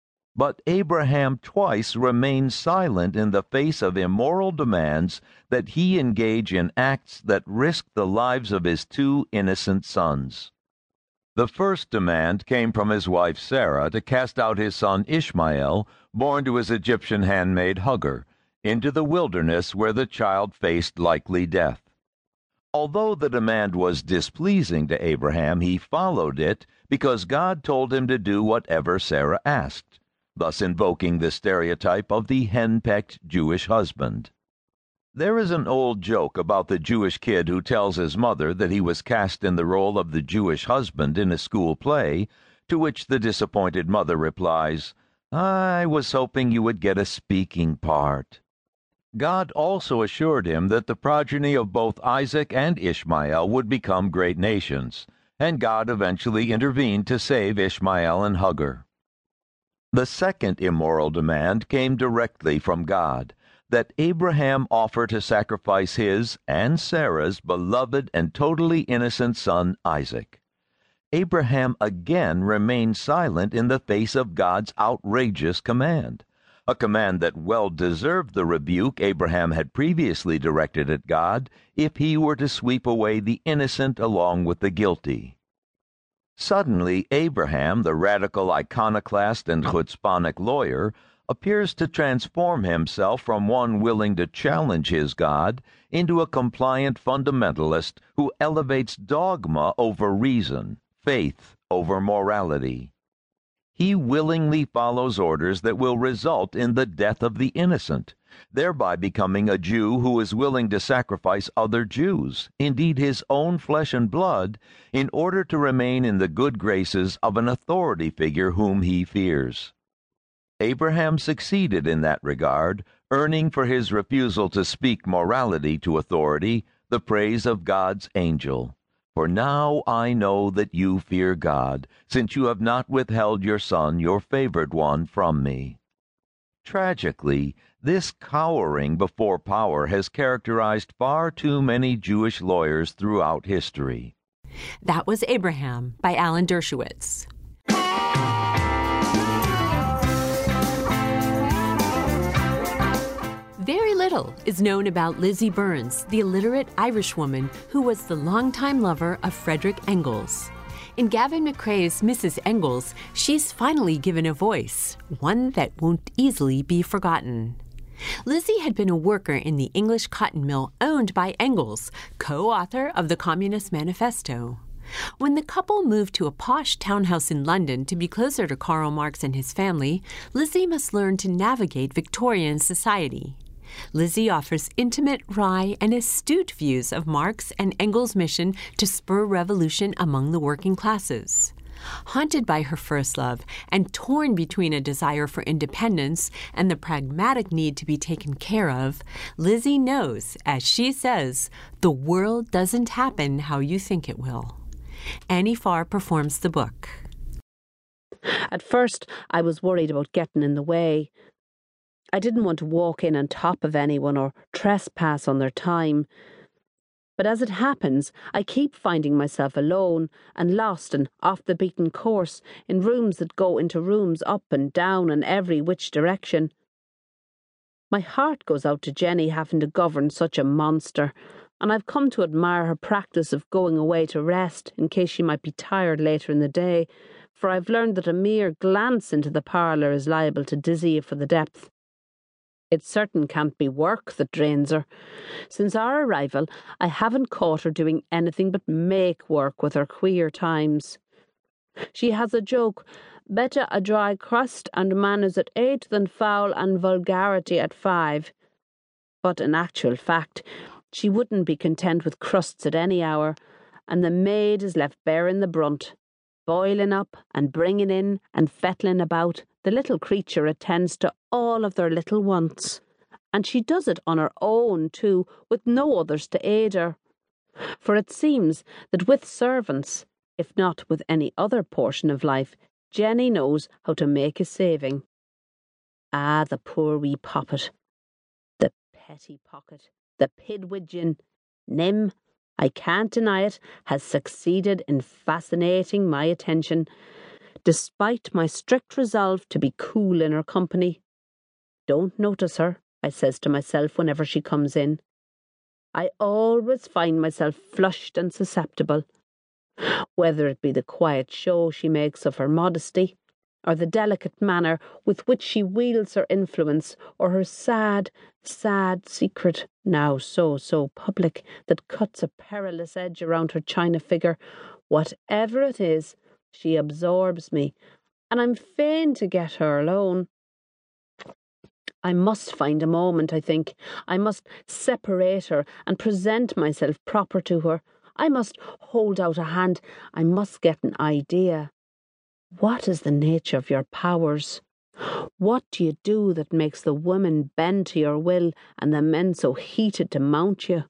But Abraham twice remained silent in the face of immoral demands that he engage in acts that risked the lives of his two innocent sons. The first demand came from his wife Sarah to cast out his son Ishmael, born to his Egyptian handmaid Hagar, into the wilderness where the child faced likely death. Although the demand was displeasing to Abraham, he followed it because God told him to do whatever Sarah asked, thus invoking the stereotype of the henpecked Jewish husband. There is an old joke about the Jewish kid who tells his mother that he was cast in the role of the Jewish husband in a school play, to which the disappointed mother replies, "I was hoping you would get a speaking part." God also assured him that the progeny of both Isaac and Ishmael would become great nations, and God eventually intervened to save Ishmael and Hagar. The second immoral demand came directly from God, that Abraham offer to sacrifice his and Sarah's beloved and totally innocent son Isaac. Abraham again remained silent in the face of God's outrageous command, a command that well deserved the rebuke Abraham had previously directed at God if he were to sweep away the innocent along with the guilty. Suddenly, Abraham, the radical iconoclast and chutzpahnic lawyer, appears to transform himself from one willing to challenge his God into a compliant fundamentalist who elevates dogma over reason, faith over morality. He willingly follows orders that will result in the death of the innocent, thereby becoming a Jew who is willing to sacrifice other Jews, indeed his own flesh and blood, in order to remain in the good graces of an authority figure whom he fears. Abraham succeeded in that regard, earning for his refusal to speak morality to authority the praise of God's angel. For now I know that you fear God, since you have not withheld your son, your favored one, from me. Tragically, this cowering before power has characterized far too many Jewish lawyers throughout history. That was Abraham by Alan Dershowitz. Very little is known about Lizzie Burns, the illiterate Irish woman who was the longtime lover of Frederick Engels. In Gavin McRae's Mrs. Engels, she's finally given a voice, one that won't easily be forgotten. Lizzie had been a worker in the English cotton mill owned by Engels, co-author of the Communist Manifesto. When the couple moved to a posh townhouse in London to be closer to Karl Marx and his family, Lizzie must learn to navigate Victorian society. Lizzie offers intimate, wry, and astute views of Marx and Engels' mission to spur revolution among the working classes. Haunted by her first love and torn between a desire for independence and the pragmatic need to be taken care of, Lizzie knows, as she says, the world doesn't happen how you think it will. Annie Farr performs the book. At first, I was worried about getting in the way. I didn't want to walk in on top of anyone or trespass on their time. But as it happens, I keep finding myself alone and lost and off the beaten course in rooms that go into rooms up and down and every which direction. My heart goes out to Jenny having to govern such a monster, and I've come to admire her practice of going away to rest in case she might be tired later in the day, for I've learned that a mere glance into the parlour is liable to dizzy you for the depth. It certain can't be work that drains her. Since our arrival, I haven't caught her doing anything but make work with her queer times. She has a joke, better a dry crust and manners at 8 than foul and vulgarity at 5. But in actual fact, she wouldn't be content with crusts at any hour, and the maid is left bearing the brunt. Boiling up and bringing in and fettling about, the little creature attends to all of their little wants. And she does it on her own, too, with no others to aid her. For it seems that with servants, if not with any other portion of life, Jenny knows how to make a saving. Ah, the poor wee poppet. The petty pocket, the pidwidgeon, Nim, I can't deny it, has succeeded in fascinating my attention, despite my strict resolve to be cool in her company. Don't notice her, I says to myself whenever she comes in. I always find myself flushed and susceptible, whether it be the quiet show she makes of her modesty, or the delicate manner with which she wields her influence, or her sad, sad secret, now so public, that cuts a perilous edge around her china figure. Whatever it is, she absorbs me, and I'm fain to get her alone. I must find a moment, I think. I must separate her and present myself proper to her. I must hold out a hand. I must get an idea. What is the nature of your powers? What do you do that makes the women bend to your will and the men so heated to mount you?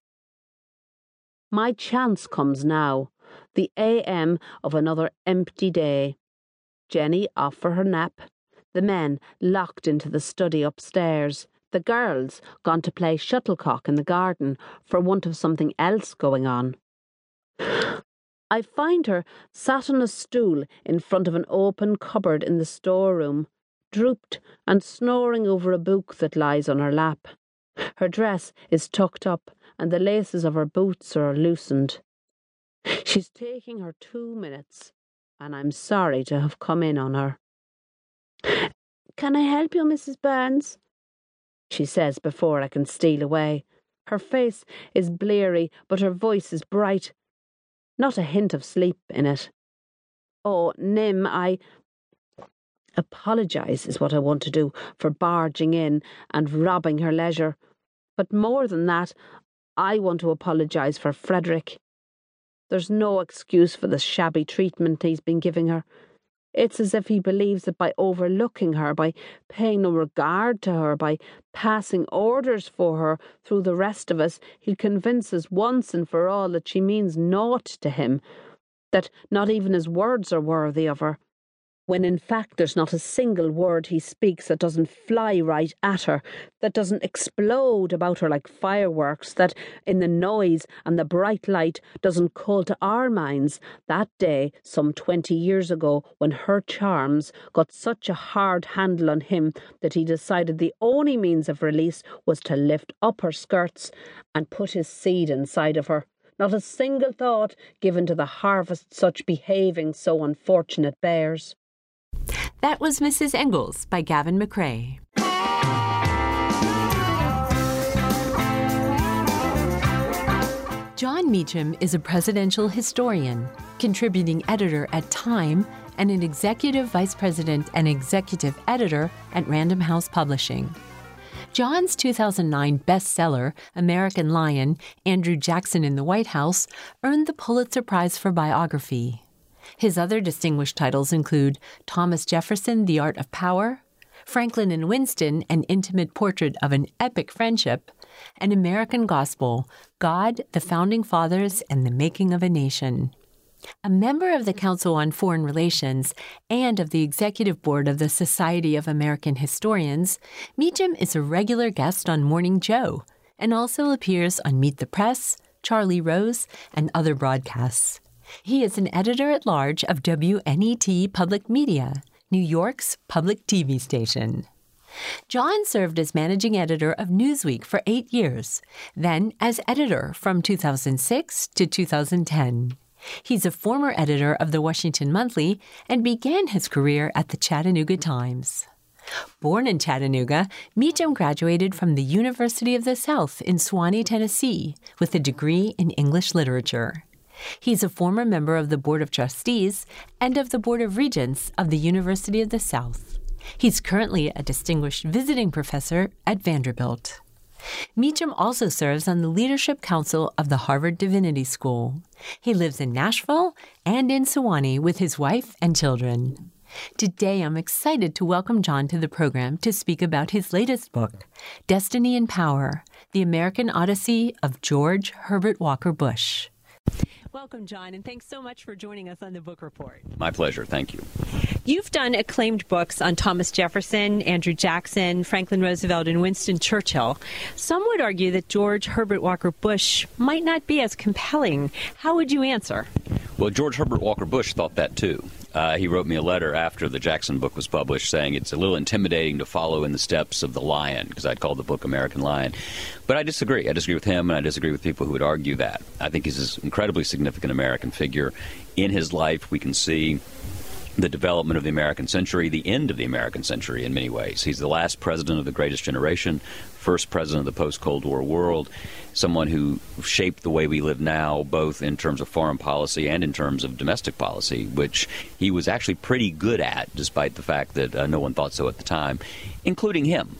My chance comes now, the AM of another empty day. Jenny off for her nap, the men locked into the study upstairs, the girls gone to play shuttlecock in the garden for want of something else going on. I find her sat on a stool in front of an open cupboard in the storeroom, drooped and snoring over a book that lies on her lap. Her dress is tucked up and the laces of her boots are loosened. She's taking her 2 minutes, and I'm sorry to have come in on her. "Can I help you, Mrs. Burns?" she says before I can steal away. Her face is bleary, but her voice is bright. Not a hint of sleep in it. "Oh, Nim, I apologise is what I want to do for barging in and robbing her leisure. But more than that, I want to apologise for Frederick. There's no excuse for the shabby treatment he's been giving her. It's as if he believes that by overlooking her, by paying no regard to her, by passing orders for her through the rest of us, he'll convince us once and for all that she means naught to him, that not even his words are worthy of her, when in fact there's not a single word he speaks that doesn't fly right at her, that doesn't explode about her like fireworks, that in the noise and the bright light doesn't call to our minds that day some 20 years ago when her charms got such a hard handle on him that he decided the only means of release was to lift up her skirts and put his seed inside of her. Not a single thought given to the harvest such behaving so unfortunate bears." That was Mrs. Engels by Gavin McRae. Jon Meacham is a presidential historian, contributing editor at Time, and an executive vice president and executive editor at Random House Publishing. Jon's 2009 bestseller, American Lion, Andrew Jackson in the White House, earned the Pulitzer Prize for biography. His other distinguished titles include Thomas Jefferson, The Art of Power, Franklin and Winston, An Intimate Portrait of an Epic Friendship, and American Gospel, God, the Founding Fathers, and the Making of a Nation. A member of the Council on Foreign Relations and of the Executive Board of the Society of American Historians, Meacham is a regular guest on Morning Joe and also appears on Meet the Press, Charlie Rose, and other broadcasts. He is an editor-at-large of WNET Public Media, New York's public TV station. Jon served as managing editor of Newsweek for 8 years, then as editor from 2006 to 2010. He's a former editor of the Washington Monthly and began his career at the Chattanooga Times. Born in Chattanooga, Meacham graduated from the University of the South in Sewanee, Tennessee, with a degree in English literature. He's a former member of the Board of Trustees and of the Board of Regents of the University of the South. He's currently a distinguished visiting professor at Vanderbilt. Meacham also serves on the Leadership Council of the Harvard Divinity School. He lives in Nashville and in Sewanee with his wife and children. Today, I'm excited to welcome Jon to the program to speak about his latest book, Destiny and Power, The American Odyssey of George Herbert Walker Bush. Welcome, Jon, and thanks so much for joining us on the Book Report. My pleasure. Thank you. You've done acclaimed books on Thomas Jefferson, Andrew Jackson, Franklin Roosevelt, and Winston Churchill. Some would argue that George Herbert Walker Bush might not be as compelling. How would you answer? Well, George Herbert Walker Bush thought that too. He wrote me a letter after the Jackson book was published saying it's a little intimidating to follow in the steps of the lion, because I'd called the book American Lion. But I disagree. I disagree with him, and I disagree with people who would argue that. I think he's an incredibly significant American figure. In his life, we can see the development of the American century, the end of the American century in many ways. He's the last president of the greatest generation, first president of the post-Cold War world, someone who shaped the way we live now, both in terms of foreign policy and in terms of domestic policy, which he was actually pretty good at, despite the fact that no one thought so at the time, including him.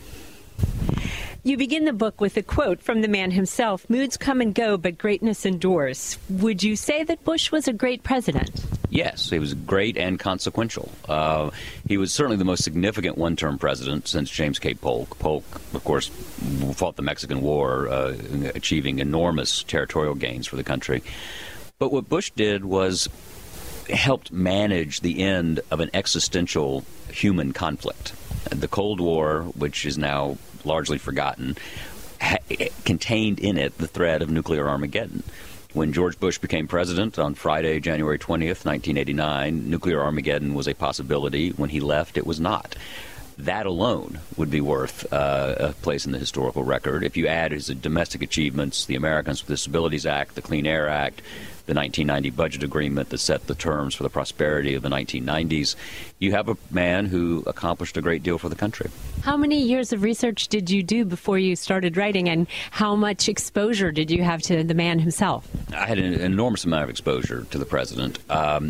You begin the book with a quote from the man himself, "Moods come and go, but greatness endures." Would you say that Bush was a great president? Yes, he was great and consequential. He was certainly the most significant one-term president since James K. Polk. Polk, of course, fought the Mexican War, achieving enormous territorial gains for the country. But what Bush did was helped manage the end of an existential human conflict. The Cold War, which is now largely forgotten, contained in it the threat of nuclear Armageddon. When George Bush became president on Friday, January 20th, 1989, nuclear Armageddon was a possibility. When he left, it was not. That alone would be worth a place in the historical record. If you add his domestic achievements, the Americans with Disabilities Act, the Clean Air Act, the 1990 budget agreement that set the terms for the prosperity of the 1990s, you have a man who accomplished a great deal for the country. How many years of research did you do before you started writing, and how much exposure did you have to the man himself? I had an enormous amount of exposure to the president.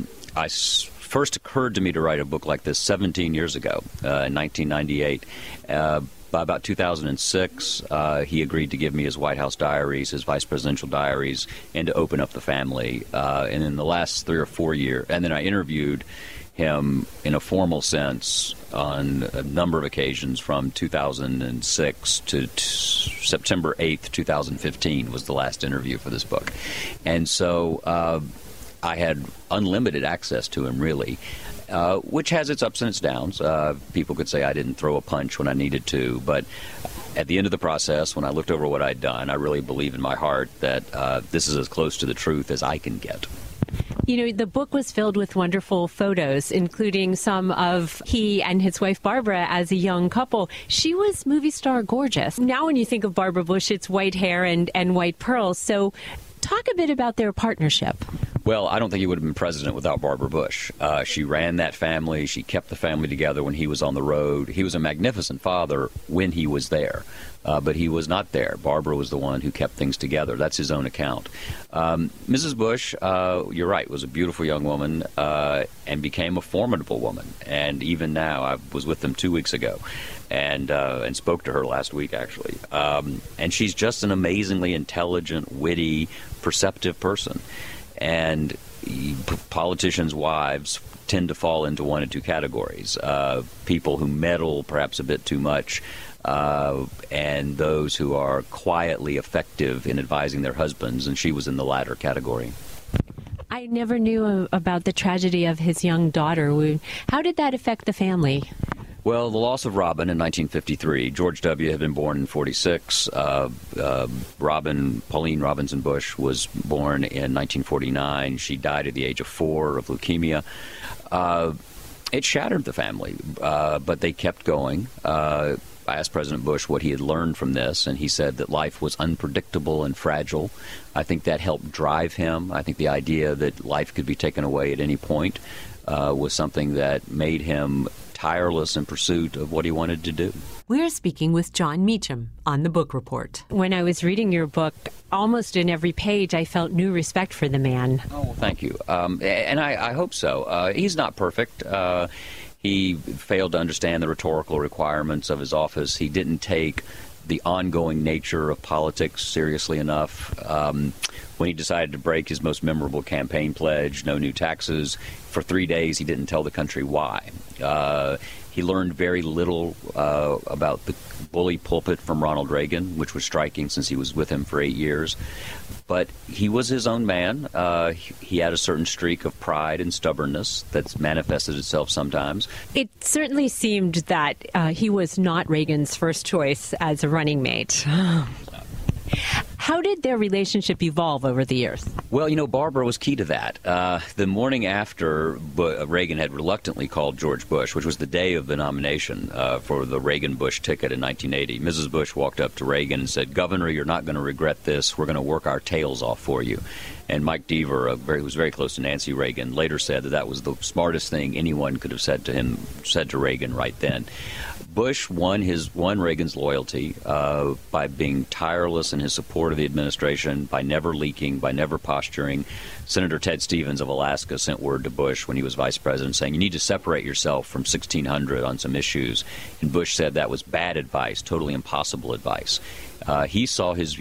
First occurred to me to write a book like this 17 years ago, in 1998. By about 2006, he agreed to give me his White House diaries, his vice presidential diaries, and to open up the family. And in the last 3 or 4 years, and then I interviewed him in a formal sense on a number of occasions from 2006 to September 8th, 2015 was the last interview for this book. And so I had unlimited access to him, really. Which has its ups and its downs. People could say I didn't throw a punch when I needed to, but at the end of the process, when I looked over what I'd done, I really believe in my heart that this is as close to the truth as I can get. You know, the book was filled with wonderful photos, including some of he and his wife Barbara as a young couple. She was movie star gorgeous. Now when you think of Barbara Bush, it's white hair and white pearls. So talk a bit about their partnership. Well, I don't think he would have been president without Barbara Bush. She ran that family. She kept the family together when he was on the road. He was a magnificent father when he was there, but he was not there. Barbara was the one who kept things together. That's his own account. Mrs. Bush, you're right, was a beautiful young woman and became a formidable woman. And even now, I was with them 2 weeks ago and spoke to her last week, actually. And she's just an amazingly intelligent, witty, perceptive person. And politicians' wives tend to fall into one of two categories. People who meddle perhaps a bit too much, and those who are quietly effective in advising their husbands, and she was in the latter category. I never knew about the tragedy of his young daughter. How did that affect the family? Well, the loss of Robin in 1953. George W. had been born in 46. Pauline Robinson Bush was born in 1949. She died at the age of 4 of leukemia. It shattered the family, but they kept going. I asked President Bush what he had learned from this, and he said that life was unpredictable and fragile. I think that helped drive him. I think the idea that life could be taken away at any point was something that made him tireless in pursuit of what he wanted to do. We're speaking with Jon Meacham on The Book Report. When I was reading your book, almost in every page, I felt new respect for the man. Oh, well, thank you. And I hope so. He's not perfect. He failed to understand the rhetorical requirements of his office. He didn't take the ongoing nature of politics seriously enough. When he decided to break his most memorable campaign pledge, no new taxes, for 3 days he didn't tell the country why. He learned very little about the bully pulpit from Ronald Reagan, which was striking since he was with him for 8 years. But he was his own man. He had a certain streak of pride and stubbornness that's manifested itself sometimes. It certainly seemed that he was not Reagan's first choice as a running mate. How did their relationship evolve over the years? Well, Barbara was key to that. The morning after Reagan had reluctantly called George Bush, which was the day of the nomination for the Reagan-Bush ticket in 1980, Mrs. Bush walked up to Reagan and said, "Governor, you're not going to regret this. We're going to work our tails off for you." And Mike Deaver, who was very close to Nancy Reagan, later said that was the smartest thing anyone could have said to Reagan right then. Bush won Reagan's loyalty by being tireless in his support of the administration, by never leaking, by never posturing. Senator Ted Stevens of Alaska sent word to Bush when he was vice president saying, "You need to separate yourself from 1600 on some issues." And Bush said that was bad advice, totally impossible advice. He saw his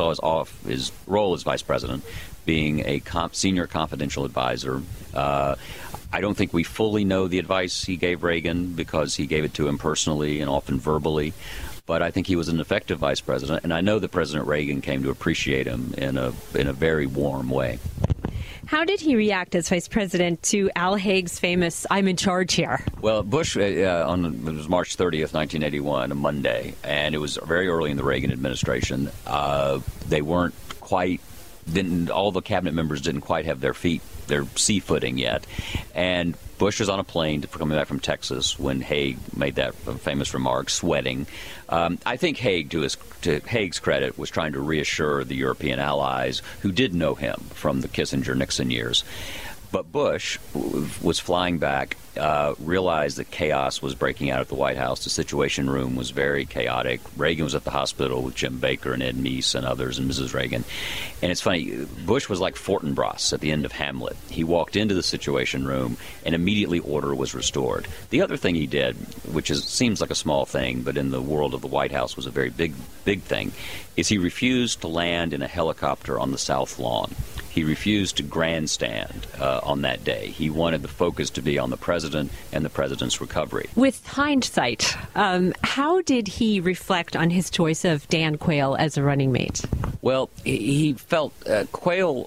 role as vice president being a senior confidential advisor. I don't think we fully know the advice he gave Reagan because he gave it to him personally and often verbally. But I think he was an effective vice president, and I know that President Reagan came to appreciate him in a very warm way. How did he react as vice president to Al Haig's famous "I'm in charge here"? Well, Bush, it was March 30th, 1981, a Monday, and it was very early in the Reagan administration. They weren't quite, all the cabinet members didn't quite have their sea footing yet. And Bush was on a plane coming back from Texas when Haig made that famous remark, sweating. I think Haig, to Haig's credit, was trying to reassure the European allies who did know him from the Kissinger-Nixon years. But Bush was flying back, realized that chaos was breaking out at the White House. The Situation Room was very chaotic. Reagan was at the hospital with Jim Baker and Ed Meese and others and Mrs. Reagan. And it's funny, Bush was like Fortinbras at the end of Hamlet. He walked into the Situation Room and immediately order was restored. The other thing he did, which seems like a small thing, but in the world of the White House was a very big thing, is he refused to land in a helicopter on the South Lawn. He refused to grandstand on that day. He wanted the focus to be on the president and the president's recovery. With hindsight, how did he reflect on his choice of Dan Quayle as a running mate? Well, he felt Quayle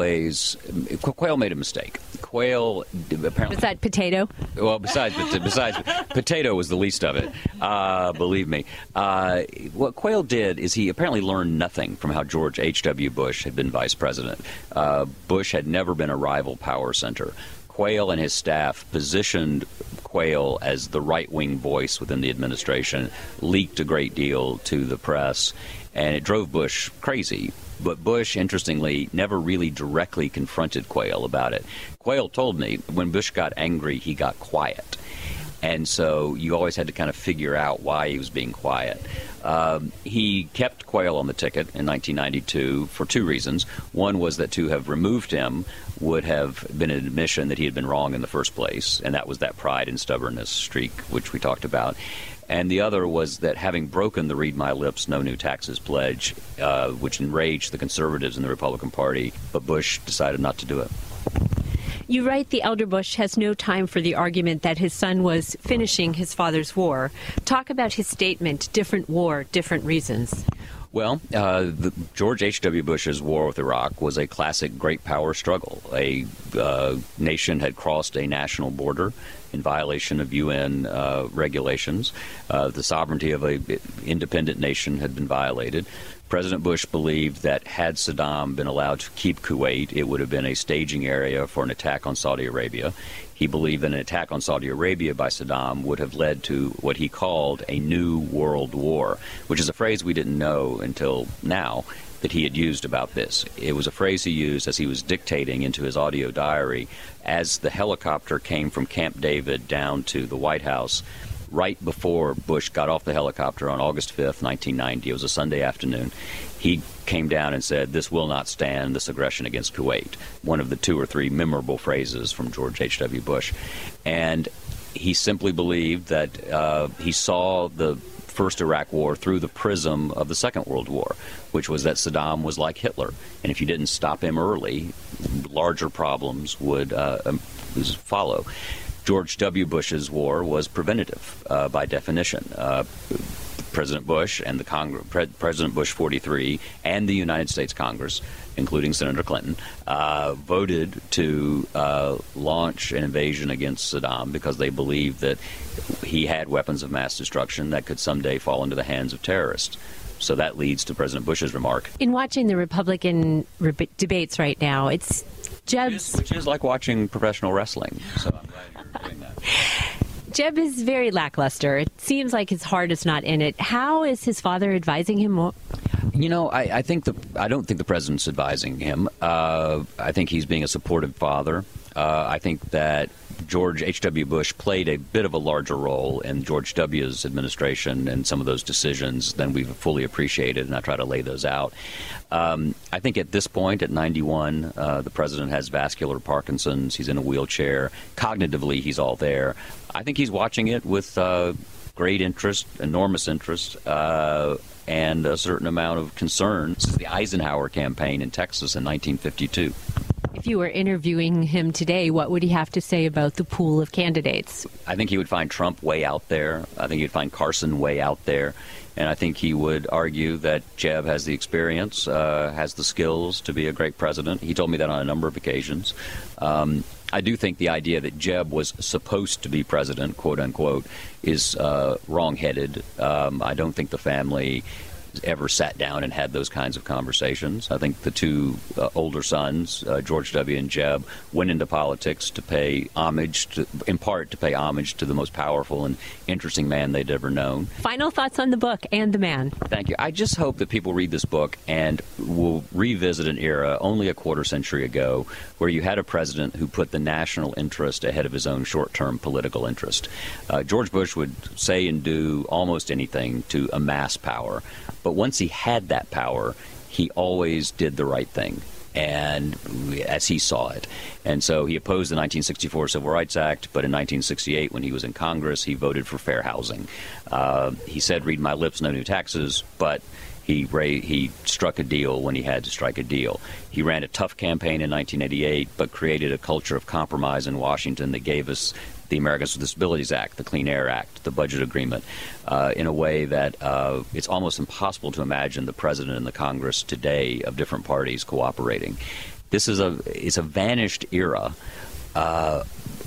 made a mistake. Quayle apparently... Was that Potato? Well, besides Potato was the least of it, believe me. What Quayle did is he apparently learned nothing from how George H.W. Bush had been vice president. Bush had never been a rival power center. Quayle and his staff positioned Quayle as the right-wing voice within the administration, leaked a great deal to the press, and it drove Bush crazy. But Bush, interestingly, never really directly confronted Quayle about it. Quayle told me when Bush got angry, he got quiet. And so you always had to kind of figure out why he was being quiet. He kept Quayle on the ticket in 1992 for two reasons. One was that to have removed him would have been an admission that he had been wrong in the first place, and that was that pride and stubbornness streak, which we talked about. And the other was that having broken the Read My Lips, No New Taxes pledge, which enraged the conservatives in the Republican Party, but Bush decided not to do it. You write the elder Bush has no time for the argument that his son was finishing his father's war. Talk about his statement, different war, different reasons. Well, George H.W. Bush's war with Iraq was a classic great power struggle. A nation had crossed a national border in violation of UN regulations. The sovereignty of an independent nation had been violated. President Bush believed that had Saddam been allowed to keep Kuwait, it would have been a staging area for an attack on Saudi Arabia. He believed that an attack on Saudi Arabia by Saddam would have led to what he called a new world war, which is a phrase we didn't know until now that he had used about this. It was a phrase he used as he was dictating into his audio diary as the helicopter came from Camp David down to the White House right before Bush got off the helicopter on August 5th, 1990. It was a Sunday afternoon. He came down and said, "This will not stand, this aggression against Kuwait," one of the two or three memorable phrases from George H.W. Bush. And he simply believed that he saw the first Iraq war through the prism of the Second World War, which was that Saddam was like Hitler. And if you didn't stop him early, larger problems would follow. George W. Bush's war was preventative by definition. President Bush and the President Bush 43 and the United States Congress, including Senator Clinton, voted to launch an invasion against Saddam because they believed that he had weapons of mass destruction that could someday fall into the hands of terrorists. So that leads to President Bush's remark. In watching the Republican debates right now, it's Jeb's... Which is like watching professional wrestling, so I'm glad you're doing that. Jeb is very lackluster. It seems like his heart is not in it. How is his father advising him more? You know, I don't think the president's advising him. I think he's being a supportive father. I think that George H.W. Bush played a bit of a larger role in George W.'s administration and some of those decisions than we've fully appreciated, and I try to lay those out. I think at this point, at 91, the president has vascular Parkinson's. He's in a wheelchair. Cognitively, he's all there. I think he's watching it with great interest, enormous interest, and a certain amount of concern. This is the Eisenhower campaign in Texas in 1952. If you were interviewing him today, what would he have to say about the pool of candidates? I think he would find Trump way out there. I think he'd find Carson way out there. And I think he would argue that Jeb has the experience, has the skills to be a great president. He told me that on a number of occasions. I do think the idea that Jeb was supposed to be president, quote unquote, is wrong-headed. I don't think the family ever sat down and had those kinds of conversations. I think the two older sons, George W. and Jeb, went into politics to pay homage, in part to pay homage to the most powerful and interesting man they'd ever known. Final thoughts on the book and the man. Thank you. I just hope that people read this book and will revisit an era only a quarter century ago where you had a president who put the national interest ahead of his own short-term political interest. George Bush would say and do almost anything to amass power. But once he had that power, he always did the right thing, and as he saw it. And so he opposed the 1964 Civil Rights Act, but in 1968, when he was in Congress, he voted for fair housing. He said, "Read my lips, no new taxes," but he struck a deal when he had to strike a deal. He ran a tough campaign in 1988, but created a culture of compromise in Washington that gave us the Americans with Disabilities Act, the Clean Air Act, the budget agreement, in a way that it's almost impossible to imagine the president and the Congress today of different parties cooperating. It's a vanished era on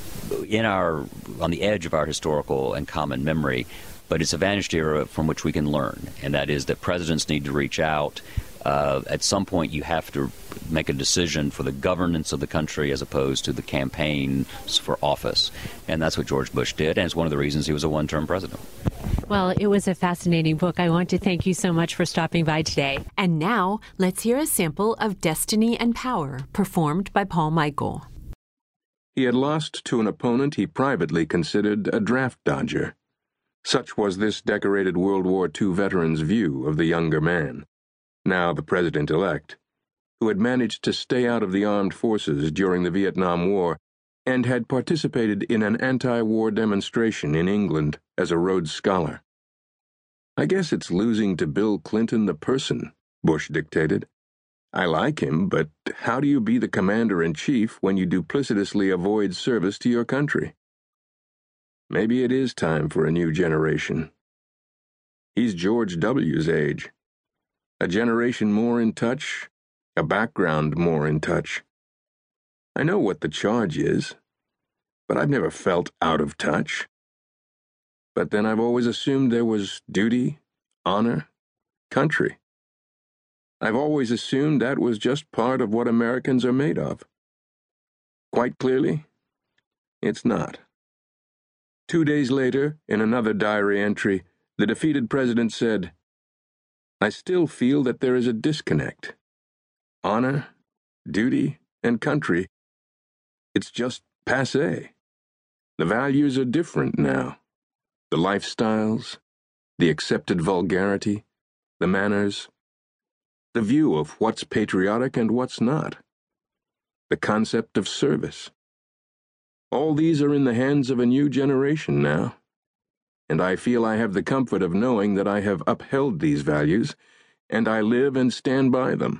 the edge of our historical and common memory, but it's a vanished era from which we can learn, and that is that presidents need to reach out At some point, you have to make a decision for the governance of the country as opposed to the campaigns for office. And that's what George Bush did, and it's one of the reasons he was a one-term president. Well, it was a fascinating book. I want to thank you so much for stopping by today. And now, let's hear a sample of Destiny and Power, performed by Paul Michael. He had lost to an opponent he privately considered a draft dodger. Such was this decorated World War II veteran's view of the younger man, now the president-elect, who had managed to stay out of the armed forces during the Vietnam War and had participated in an anti-war demonstration in England as a Rhodes Scholar. "I guess it's losing to Bill Clinton the person," Bush dictated. "I like him, but how do you be the commander-in-chief when you duplicitously avoid service to your country? Maybe it is time for a new generation. He's George W.'s age. A generation more in touch, a background more in touch. I know what the charge is, but I've never felt out of touch. But then I've always assumed there was duty, honor, country. I've always assumed that was just part of what Americans are made of. Quite clearly, it's not." 2 days later, in another diary entry, the defeated president said, "I still feel that there is a disconnect. Honor, duty, and country, it's just passé. The values are different now. The lifestyles, the accepted vulgarity, the manners, the view of what's patriotic and what's not, the concept of service. All these are in the hands of a new generation now, and I feel I have the comfort of knowing that I have upheld these values, and I live and stand by them.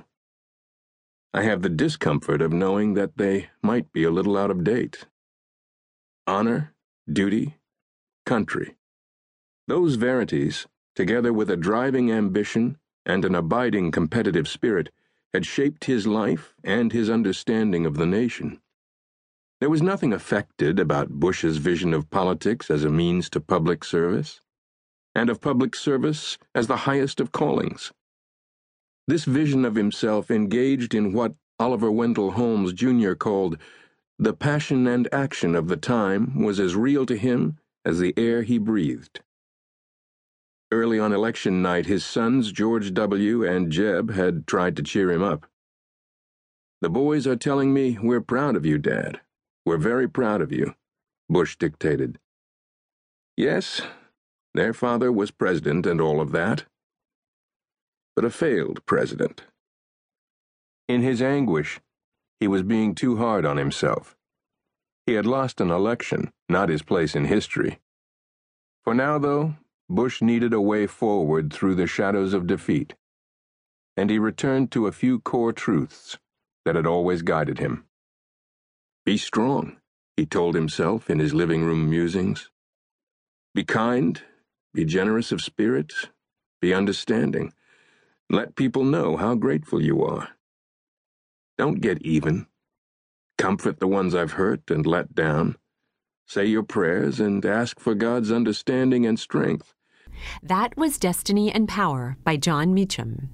I have the discomfort of knowing that they might be a little out of date. Honor, duty, country. Those verities, together with a driving ambition and an abiding competitive spirit, had shaped his life and his understanding of the nation. There was nothing affected about Bush's vision of politics as a means to public service, and of public service as the highest of callings. This vision of himself engaged in what Oliver Wendell Holmes Jr. called the passion and action of the time was as real to him as the air he breathed. Early on election night, his sons, George W. and Jeb, had tried to cheer him up. "The boys are telling me we're proud of you, Dad. We're very proud of you," Bush dictated. Yes, their father was president and all of that, but a failed president. In his anguish, he was being too hard on himself. He had lost an election, not his place in history. For now, though, Bush needed a way forward through the shadows of defeat, and he returned to a few core truths that had always guided him. Be strong, he told himself in his living room musings. Be kind, be generous of spirit, be understanding. Let people know how grateful you are. Don't get even. Comfort the ones I've hurt and let down. Say your prayers and ask for God's understanding and strength. That was Destiny and Power by Jon Meacham.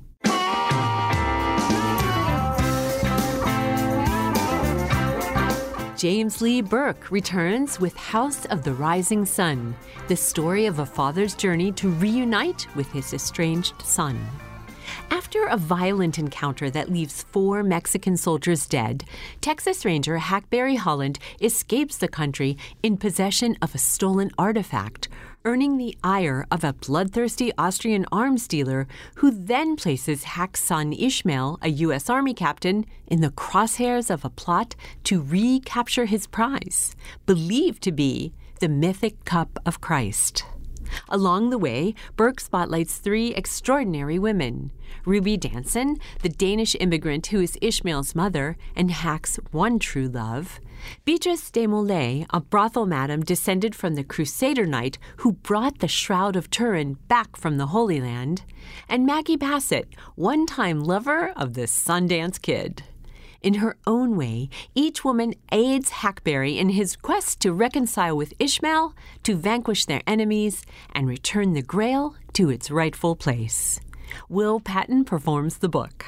James Lee Burke returns with House of the Rising Sun, the story of a father's journey to reunite with his estranged son. After a violent encounter that leaves 4 Mexican soldiers dead, Texas Ranger Hackberry Holland escapes the country in possession of a stolen artifact, earning the ire of a bloodthirsty Austrian arms dealer who then places Hack's son Ishmael, a U.S. Army captain, in the crosshairs of a plot to recapture his prize, believed to be the mythic Cup of Christ. Along the way, Burke spotlights 3 extraordinary women: Ruby Danson, the Danish immigrant who is Ishmael's mother and Hack's one true love; Beatrice de Molay, a brothel madam descended from the Crusader knight who brought the Shroud of Turin back from the Holy Land; and Maggie Bassett, one-time lover of the Sundance Kid. In her own way, each woman aids Hackberry in his quest to reconcile with Ishmael, to vanquish their enemies, and return the Grail to its rightful place. Will Patton performs the book.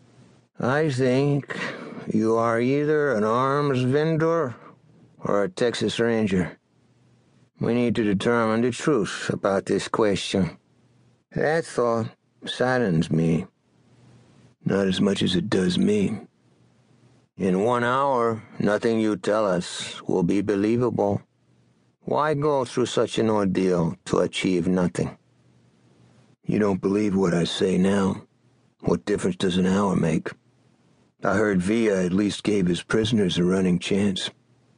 I think you are either an arms vendor or a Texas Ranger. We need to determine the truth about this question. That thought saddens me. Not as much as it does me. In 1 hour, nothing you tell us will be believable. Why go through such an ordeal to achieve nothing? You don't believe what I say now. What difference does an hour make? I heard Villa at least gave his prisoners a running chance.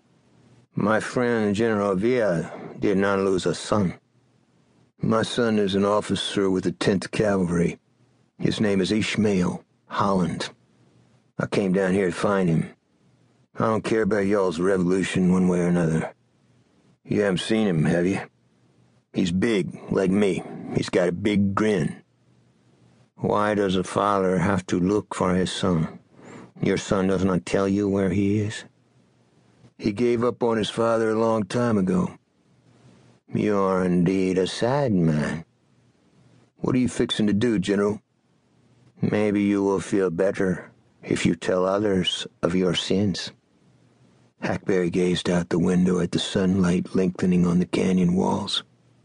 My friend General Villa did not lose a son. My son is an officer with the 10th Cavalry. His name is Ishmael Holland. I came down here to find him. I don't care about y'all's revolution one way or another. You haven't seen him, have you? He's big, like me. He's got a big grin. Why does a father have to look for his son? Your son does not tell you where he is? He gave up on his father a long time ago. You're indeed a sad man. What are you fixing to do, General? Maybe you will feel better if you tell others of your sins. Hackberry gazed out the window at the sunlight lengthening on the canyon walls.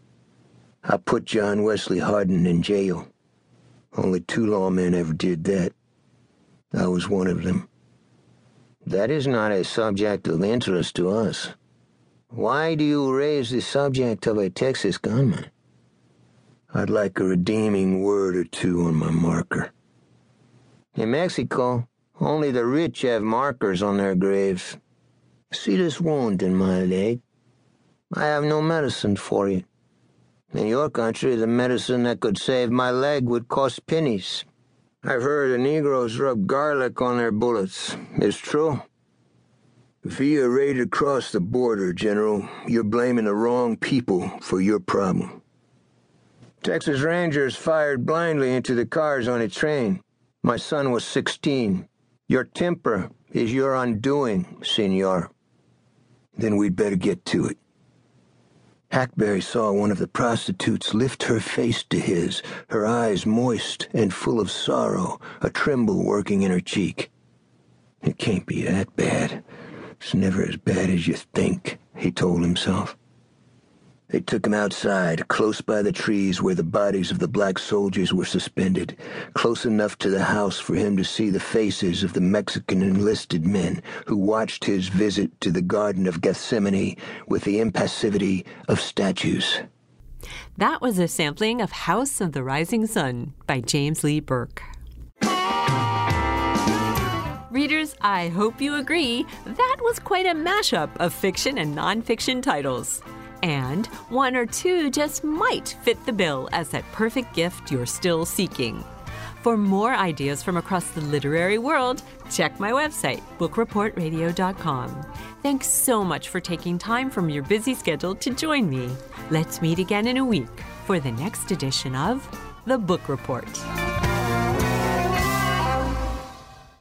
I put John Wesley Hardin in jail. Only 2 lawmen ever did that. I was one of them. That is not a subject of interest to us. Why do you raise the subject of a Texas gunman? I'd like a redeeming word or two on my marker. In Mexico, only the rich have markers on their graves. See this wound in my leg? I have no medicine for it. In your country, the medicine that could save my leg would cost pennies. I've heard the Negroes rub garlic on their bullets. It's true. Via raided across the border, General. You're blaming the wrong people for your problem. Texas Rangers fired blindly into the cars on a train. My son was 16. Your temper is your undoing, senor. Then we'd better get to it. Hackberry saw one of the prostitutes lift her face to his, her eyes moist and full of sorrow, a tremble working in her cheek. It can't be that bad. It's never as bad as you think, he told himself. They took him outside, close by the trees where the bodies of the black soldiers were suspended, close enough to the house for him to see the faces of the Mexican enlisted men who watched his visit to the Garden of Gethsemane with the impassivity of statues. That was a sampling of House of the Rising Sun by James Lee Burke. Readers, I hope you agree that was quite a mashup of fiction and nonfiction titles. And 1 or 2 just might fit the bill as that perfect gift you're still seeking. For more ideas from across the literary world, check my website, bookreportradio.com. Thanks so much for taking time from your busy schedule to join me. Let's meet again in a week for the next edition of The Book Report.